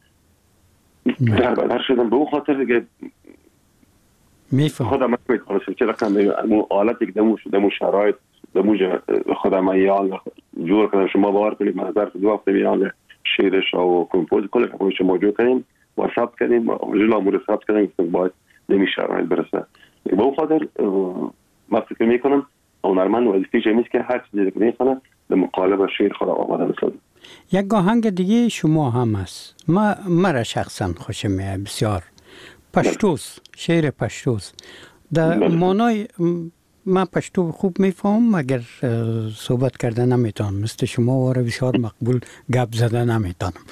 در بدر شدم به اون خاطر دیگه میفهم خودم میتونستم چه رقم اون حالتی که دمو دمو شرایط دمو خودم ایال جور کردم شما باور کنید من ظرف دو هفته میال شعرش و کمپوز کل کارهای شما جو کردیم و ثبت کردیم و جلو امور ثبت کردیم که باید نمیشه شرایط برسه. به اون خاطر ما فکر میکنم هنرمند وظیفه‌ش این است که هر چیزی که میکنه به مقالب شعر خود آماده بسازه. یک آهنگ دیگه شما هم است. ما مرا شخصا خوشم میاد بسیار. پشتوس، شعر پشتوس. در معنای من پشتو خوب میفهم مگر صحبت کرده نمیتونم، مثل شما واره بسیار مقبول گپ زده نمیتونم.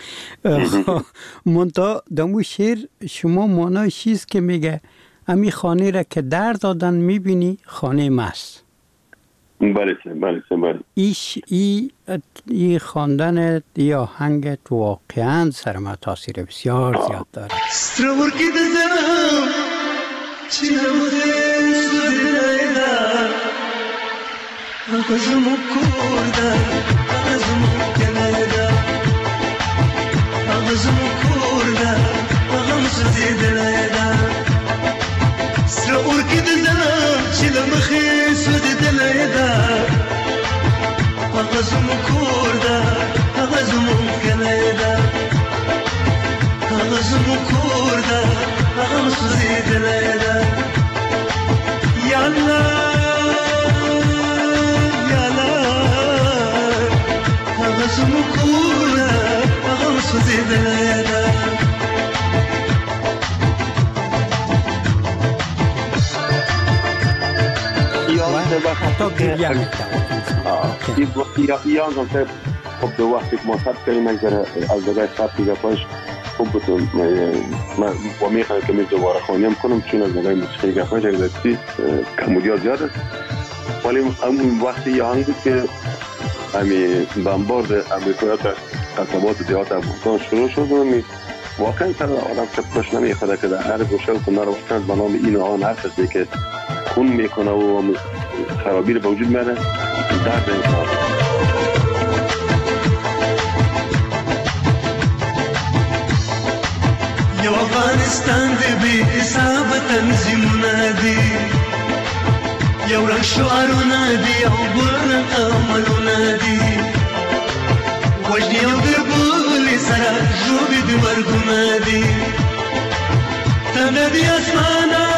منتها دمو شعر شما معنای چیز که میگه امی خانه را که در دادن میبینی خانه ماست. بله بله بله. ایش ای ای خواندن یا آهنگت واقعا سر ما تاثیر بسیار زیاد داره. استرور کی دزم چنوره سودایدا اغزم کوردا اغزم کنایدا اغزم کوردا اغم سودایدا استرور کی دزم چنمخه سودایدا اغزم کوردا اغزم کنایدا اغزم کوردا اغم سودایدا یا الله یا الله اغزم کوردا اغم سودایدا حتی گریه میتونه یا انگار خب به وقتی که ما ثبت کردیم اگر از دقیقه ثبت دیگه پاش خوب بتون من با میخوام که می دوباره خوانیم کنم چون از دقیقه موسیقی گفاش اگر دستی کمودی ها زیاد است ولی اون وقتی یا هنگی که همی بمبارد امریکایی در قصبات دیات افغانستان شروع شد و واقعا سر آدم چپش نمیخوده که در هر گوشه و کنار وقتاً به نام این آن هر کسی که خون میکنه و خرابی رو به وجود میاره درد انسان. یو افغانستان دی بی حساب تنظیمونه دی یو رنگ شعارونه دی یو بل رنگ عملونه دی وجدی یو در بولی سره ژوبې د مرګونه دی تنه دی اسمانه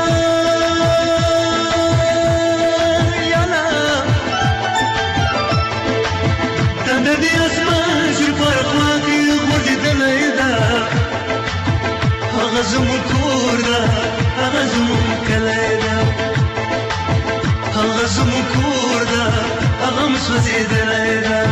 تنه دی اسمان چې پر خوا کې غورځېدلی ده هغه زموږ کور ده هغه زموږ کلی ده هغه زموږ کور ده هغه م سوځېدلی ده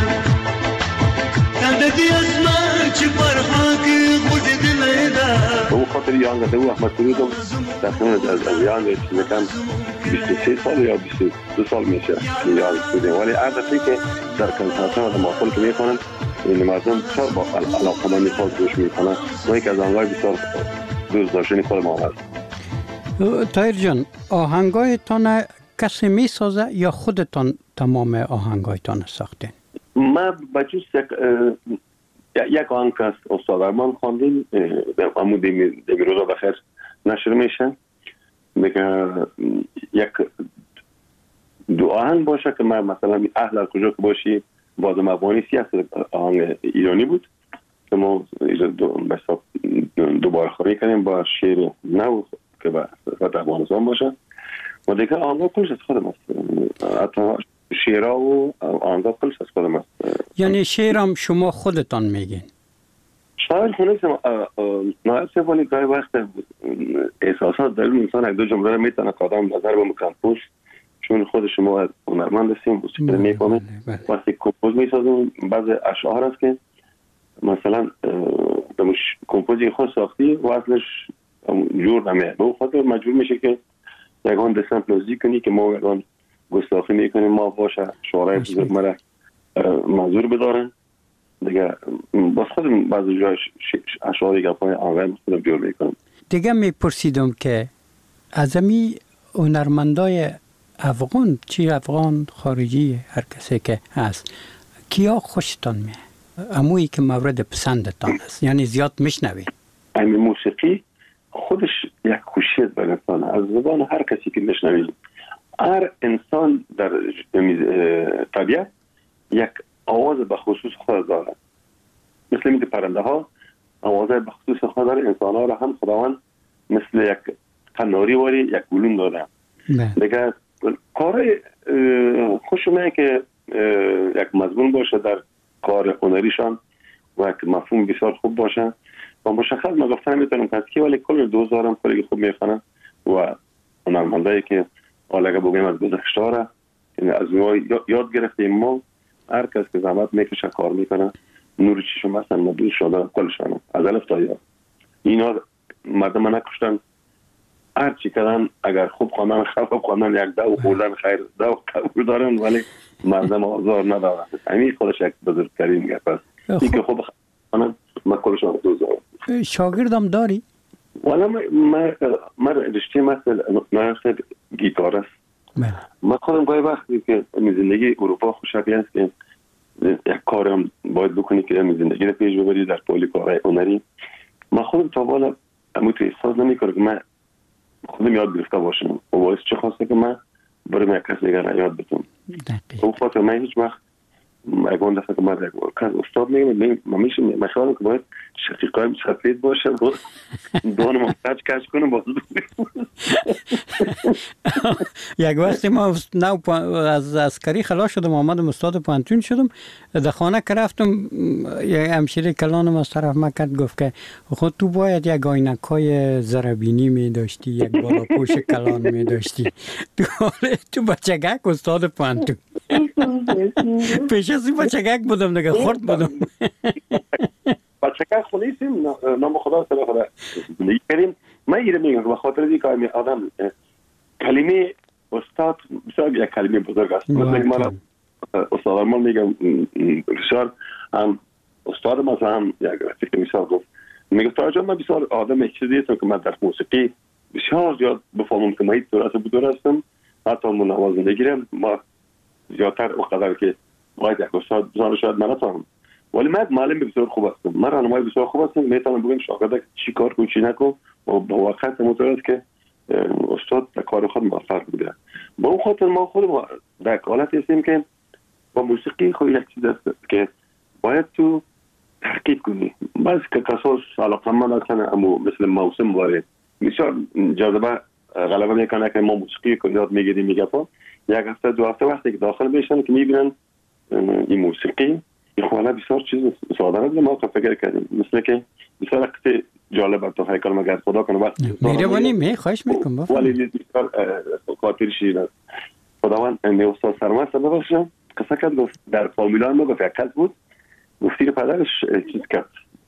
تنده دی اسمان چې پر خوا کې غورځېدلی ده به اون خاطر یه آنگه دو احمد سرود هم تقریبا از از یه آنگه چیزه کم بیست و سه سال یا بیست و دو سال میشه یه آنگه سرودیم ولی هر دفعی که در کنسرتان و در محفل که میکنن این مردم بسیار با علاقه مندی خود گوش میکنن و یک از آنگاه بسیار دوست داشتنی خود ما هست. طاهر جان آهنگایتان کسی میسازه یا خودتان تمام آهنگایتان ساختین؟ ما بچوز یک یک آهنگ که استاد ارمان خواندیم امو دمیروزا بخیر نشر میشه دیگه یک دو آهنگ باشه که من مثلا اهل کجا که باشی بازم افغانی سیاست آهنگ ایرانی بود که ما دوباره خوری کنیم با شعر نو که به صفت افغانستان باشه و دیگه آهنگا کلش از خودم است حتی شعرها و آهنگا کلش از خودم است. یعنی شعرم شما خودتان میگین؟ شاعر خونه نیستم نایسته ولی گاهی وقت احساسات در انسان یک دو جمله رو میتونه که آدم نظر به کمپوز چون خود شما هنرمند هستیم موسیقی میکنیم وقتی کمپوز میسازیم بعض اشعار هست که مثلا کمپوزی خود ساختی و اصلش جور نمیه به اون خاطر مجبور میشه که یکان دستن پلوزی کنی که ما یکان گستاخی میکنیم ما باشه شعرهای بزرگ مرا منظور بدارن دیگه باز خودم بعضی جای اشعاری گفای آنگاه خودم جور میکنم. دیگه میپرسیدم که از امی هنرمندای افغان چی افغان خارجی هر کسی که هست کیا خوشتان میه؟ امویی که مورد پسندتان است یعنی زیاد میشنوید؟ امی موسیقی خودش یک خوشیت به انسان از زبان هر کسی که میشنوید هر انسان در طبیعت یک آواز به خصوص خود دارد مثل این پرنده ها آوازه بخصوص خود داره، انسان ها را هم خداوند مثل یک قناری واری یک گلون داده. دیگه کار خوشمه که یک مضمون باشه در کار هنریشان و یک مفهوم بسیار خوب باشه و مشخص ما گفتن میتونم که ولی کل دوزارم کلی خوب میخونن و هنرمندایی که حالا بگیم از گذشته را از ما یاد گرفتیم. ما هر کس که زحمت میکشه کار میکنه نور چشم هستن مبدوع شده کلشان از الف تا یا اینا مردم نکشتن، هر چی کردن اگر خوب خواندن خوب خواندن یک دو خوردن خیر دو قبول دارن ولی مردم آزار ندارن. همین خودش یک بزرگترین گپ است. این که خوب خواندن ما کلشان دوزار. شاگردم داری؟ والا ما ما رشته مثل نرخ گیتار است. ما خودم گاهی وقتی که زندگی اروپا خوشحالی است که یک کارم باید بکنی که زندگی رو پیش ببری در پولی کارهای هنری. ما خودم تا بالا اموت احساس نمی‌کنم که من خودم یاد گرفته باشم و باعث چه خواسته که من برای یک کس دیگر را یاد بتونم. اون خاطر من هیچ وقت اگه دفعه که من یک کس استاد میگم من میشه مشاهدم که باید شقیقایم سفید باشه و دانم کچ کچ کنم باز یک وقتی ما نو از عسکری خلاص شدم آمدم استاد پانتون شدم در خانه که رفتم یک همشیره کلانم از طرف ما کرد گفت که خود تو باید یک آینکای زربینی می داشتی یک بالا پوش کلان می داشتی تو تو بچگک استاد پانتون پیش از این بچگک بودم دیگه خورد بودم بچگک خلیسیم نام خدا سر خدا زندگی کردیم. من ایره میگم به خاطر اینکه آدم کلمه استاد بسیار یک کلمه بزرگ است. مثلا من استاد ارمان میگم بسیار هم استاد ما هم یک رفیق مثال گفت میگه تا جان من بسیار آدم چیزی هستم که من در موسیقی بسیار زیاد بفهمم که من هیچ درست بودور هستم حتی من نواز نگیرم ما زیادتر اقدر که باید یک استاد بزرگ شاید من نتونم ولی من معلم بسیار خوب هستم، من راهنمای بسیار خوب هستم، میتونم بگم شاگرد چی کار کنی چی نکن و با وقت متوجه که استاد در کار خود موفق بوده. با اون خاطر ما خود در حالت هستیم که با موسیقی خود یک چیز است که باید تو ترکیب کنی. بس که کساس علاقمند هستن اما مثل موسم واره بسیار جاذبه غلبه میکنه که ما موسیقی که یاد میگیریم میگه پا یک هفته دو هفته وقتی که داخل میشن که میبینن این موسیقی این خواهده بسیار چیز ساده است. ما فکر کردیم مثل که بسیار اقتی جالب است. تو هیکل مگر خدا کنه وقت میره بانی می خواهش میکنم ولی بسیار خاطر شیرین است. خداوند می استاد سرمست ببخشم قصه کرد گفت در فامیلان ما گفت یک کس بود گفتی که پدرش چیز کرد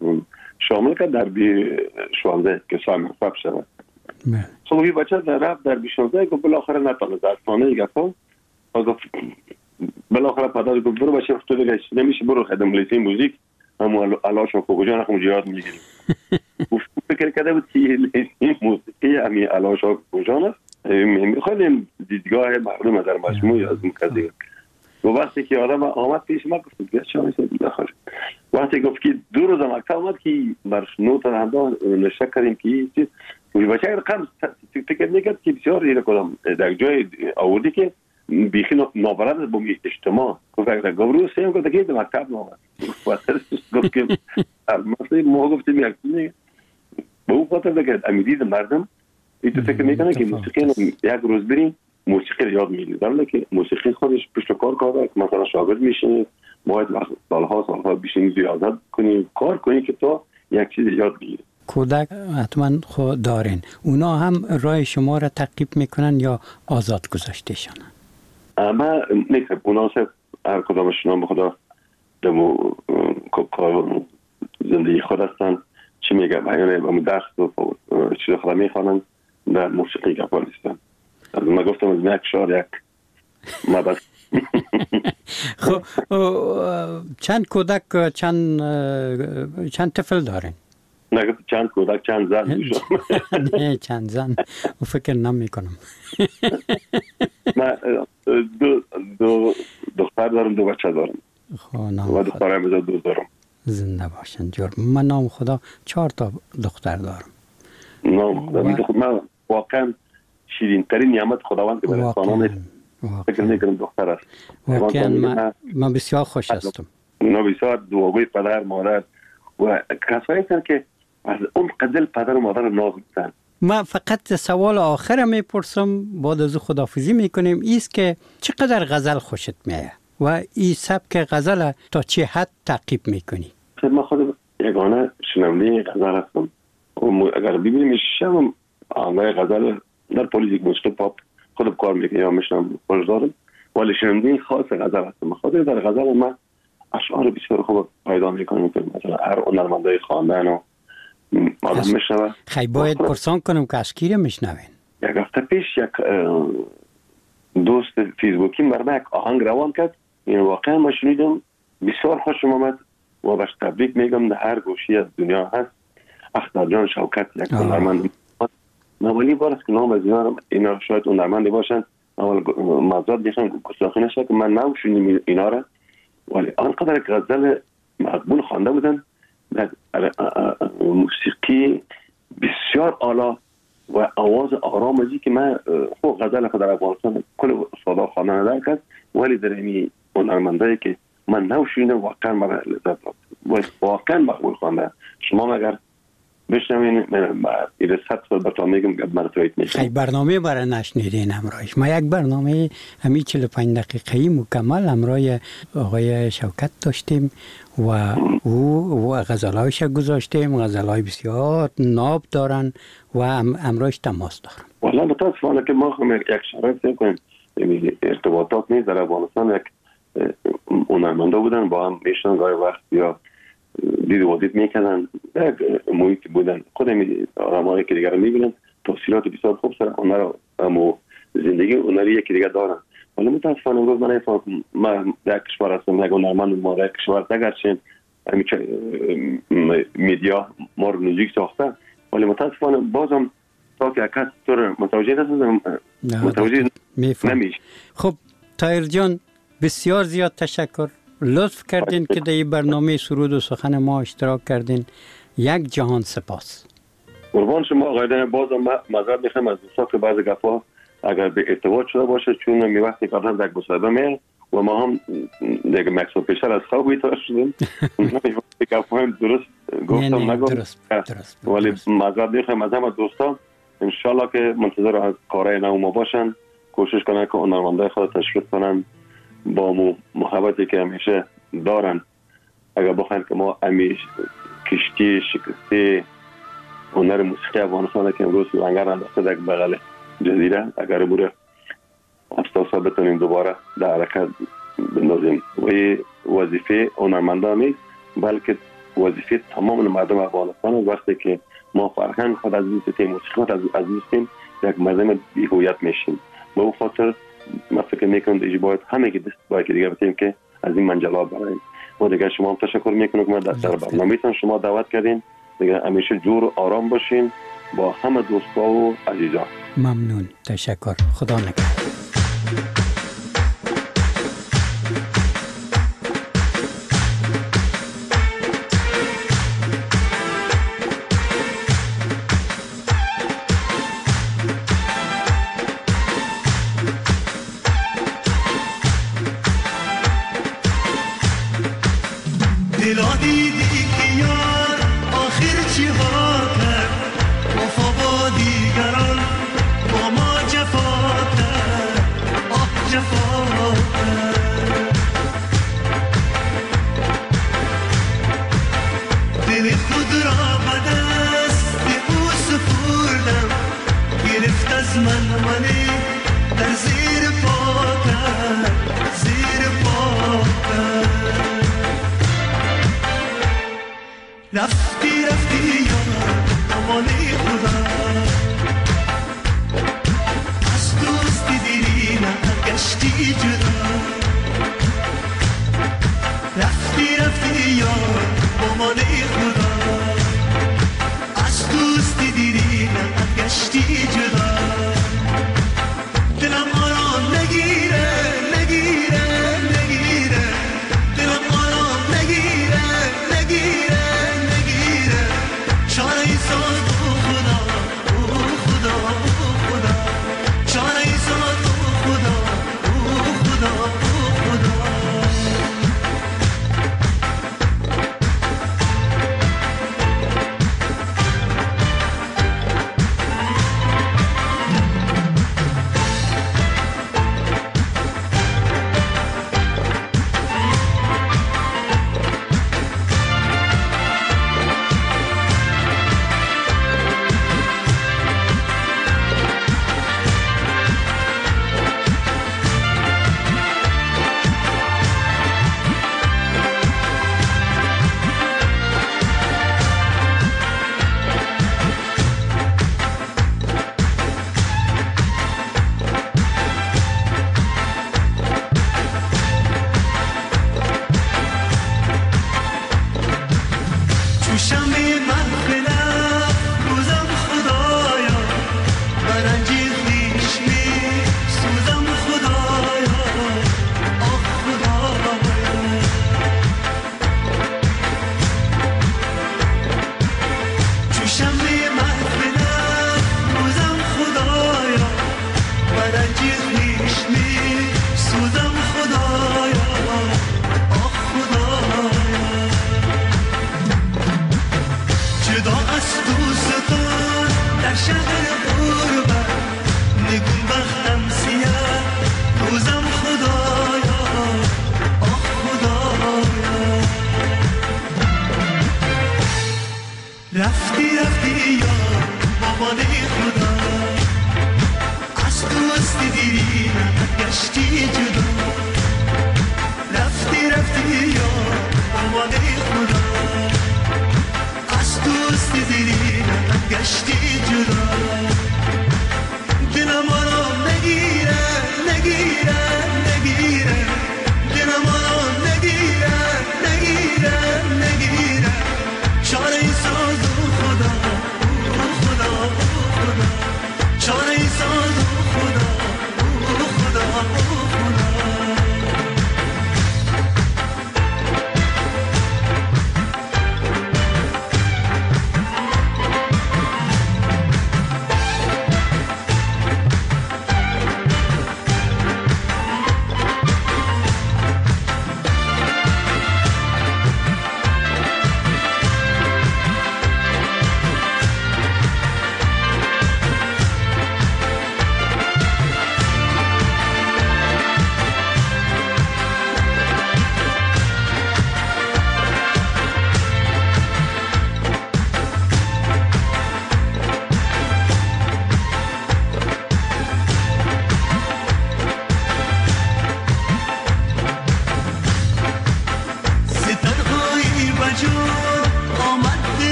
شامل کرد در بی شوانزه که سای مخفف شود. خب این بچه در رفت در بی شوانزه گفت بالاخره نتانه در خانه گفت گفت بالاخره پدر گفت برو بچه تو دیگه نمیشه برو خدم لیسه موزیک اما علاش و کوکوجان هم یاد میگیریم. گفت فکر کرده بود که این موسیقی همی علاش و کوکوجان است میخوایم دیدگاه مردم در مجموعه از اون کسی و وقتی که آدم آمد پیش ما گفت بیا چه میشه داخل وقتی گفت که دو روز مکتب آمد که بر نوت هم نشه کردیم که چیز و بچه رقم فکر میکرد که بسیار ایره کدام در جای آوردی که بیخی نابرد با اجتماع گفت اگر گفت سیم گفت که در مکتب نامد گفت که مثلا ما گفتیم یک چیزی به اون خاطر بگرد امیدید مردم ایتو فکر میکنه که موسیقی یک روز بریم موسیقی رو یاد میگیریم در حالی که موسیقی خودش پشت کار کاره که مثلا شاگرد میشینه باید سالها سالها بیشین ریاضت کنیم کار کنیم که تو یک چیز یاد بگیریم. کودک حتما خود دارین اونا هم راه شما را تعقیب میکنن یا آزاد گذاشتهشان؟ اما نیست اونا سه هر کدامشون به خدا دمو کار زندگی خود هستن چی میگه بیانه و درس و چیز خدا میخوانن در موسیقی گپا نیستن. ما گفتم از یک شار یک مدد. خب چند کودک چند چند طفل دارین؟ نه چند کودک چند زن نه چند زن و فکر نمی کنم. من دو دو دختر دارم دو بچه دارم و دخترم دو دارم. زنده باشن جور. من نام خدا چهار تا دختر دارم. نام خدا من واقعا شیرین ترین نعمت خداوند که برای انسانان فکر میکنم دختر است. واقعا من, من بسیار خوش هستم. اونا بسیار دعاگوی پدر مادر و کسایی هستند که از اون قدر پدر و مادر ناز می‌کنن. ما فقط سوال آخر میپرسم بعد از خداحافظی میکنیم، ایست که چقدر غزل خوشت میاد و این سبک غزل تا چه حد تعقیب میکنی؟ خب من خود یگانه شنونده غزل هستم و اگر ببینیم شم آنهای غزل در پلیس موسیقی پاپ خودم کار میکنم یا میشنم خوش دارم، ولی شنونده خاص غزل هستم. خاطر در غزل من اشعار بسیار خوب پیدا میکنم که مثلا هر هنرمندای خواندن و آدم میشنوه. خیلی باید پرسان کنم که از کی میشنوین؟ یک هفته پیش یک دوست فیسبوکی بر من یک آهنگ روان کرد، این واقعا ما شنیدم بسیار خوشم آمد و باش تبریک میگم. در هر گوشی از دنیا هست اختر جان شوکت یک هنرمند نوالی بار است که نام از اینا اینا شاید هنرمندی باشن، اول مزاد میشن گستاخی نشه که من نمیشونیم اینا را، ولی آنقدر غزل مقبول خوانده بودن در موسیقی بسیار اعلی و آواز آرام ازی که من خوب غزل خود در افغانستان کل استادا خواندن در کرد، ولی در این هنرمندایی که من نوشیدم واقعا مرا لذت داد، واقعا مقبول خوانده. شما اگر بشنوین من ایره صد سال برای میگم که مرتبط میشه. خیلی برنامه برای نشنیدین همراهش. ما یک برنامه همی چهل و پنج دقیقه‌ای مکمل همراه آقای شوکت داشتیم و او و غزلایش گذاشتیم، غزلای بسیار ناب دارن و همراهش تماس دارم. والله متاسفانه که ما هم یک شرایط کنیم ارتباطات نیست. در افغانستان یک هنرمندا بودن با هم میشن گاهی وقت یا دید و دید میکنن، یک محیط بودن خودم آرامایی که دیگر میبینن تفصیلات بسیار خوب سر هنر و زندگی هنری یکی دیگر دارن. ولی متاسفانه امروز من نفهم ما در کشور هستم، یک هنرمند ما در کشور اگرچه میدیا ما رو نزدیک ساخته، ولی متاسفانه بازم تا که کس طور متوجه نشدم متوجه نمیشه. خب طاهر جان بسیار زیاد تشکر، لطف کردین که در این برنامه سرود و سخن ما اشتراک کردین. یک جهان سپاس. قربان شما آقای بازم معذرت میخوام از دوستان که بعضی گپا اگر به ارتباط شده باشه، چون می وقتی قبلا در مصاحبه می و ما هم دیگه مکسو پیشتر از خواب بیدار شدیم گپا هم درست گفتم نگم، ولی معذرت میخوام از همه دوستان. انشالله که منتظر از کارهای نو ما باشن، کوشش کنن که هنرمندای خود تشویق کنن با مو محبتی که همیشه دارن. اگر بخواین که ما همیشه کشتی شکسته هنر موسیقی افغانستان که امروز لنگر انداخته در بغل جزیره، اگر بوده افساسا بتونیم دوباره در حرکت بندازیم. و این وظیفه هنرمندان نیست بلکه وظیفه تمام مردم افغانستان. وقتی که ما فرهنگ خود از این سیستم موسیقی خود از این سیستم یک مردم بی‌هویت میشیم. به اون خاطر ما فکر میکنم دیگه باید همه که دست باید که دیگه بتونیم که از این منجلات براییم. و دیگه شما هم تشکر میکنم که ما در برنامه‌تون شما دعوت کردین. دیگه همیشه جور و آرام باشین با همه دوستا و عزیزان. ممنون، تشکر، خدا نگهدار. رفتی رفتی یا امانی خدا، از دوستی دیری نگشتی جدا. رفتی رفتی یا امانی خدا، از دوستی دیری نگشتی جدا. دلم آرام نگیره نگیره نگیره، دلم آرام نگیره نگیره نگیره. چاره ایسان او خدا او خدا او خدا، چاره ایسان او خدا او خدا او خدا.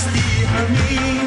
هستی همین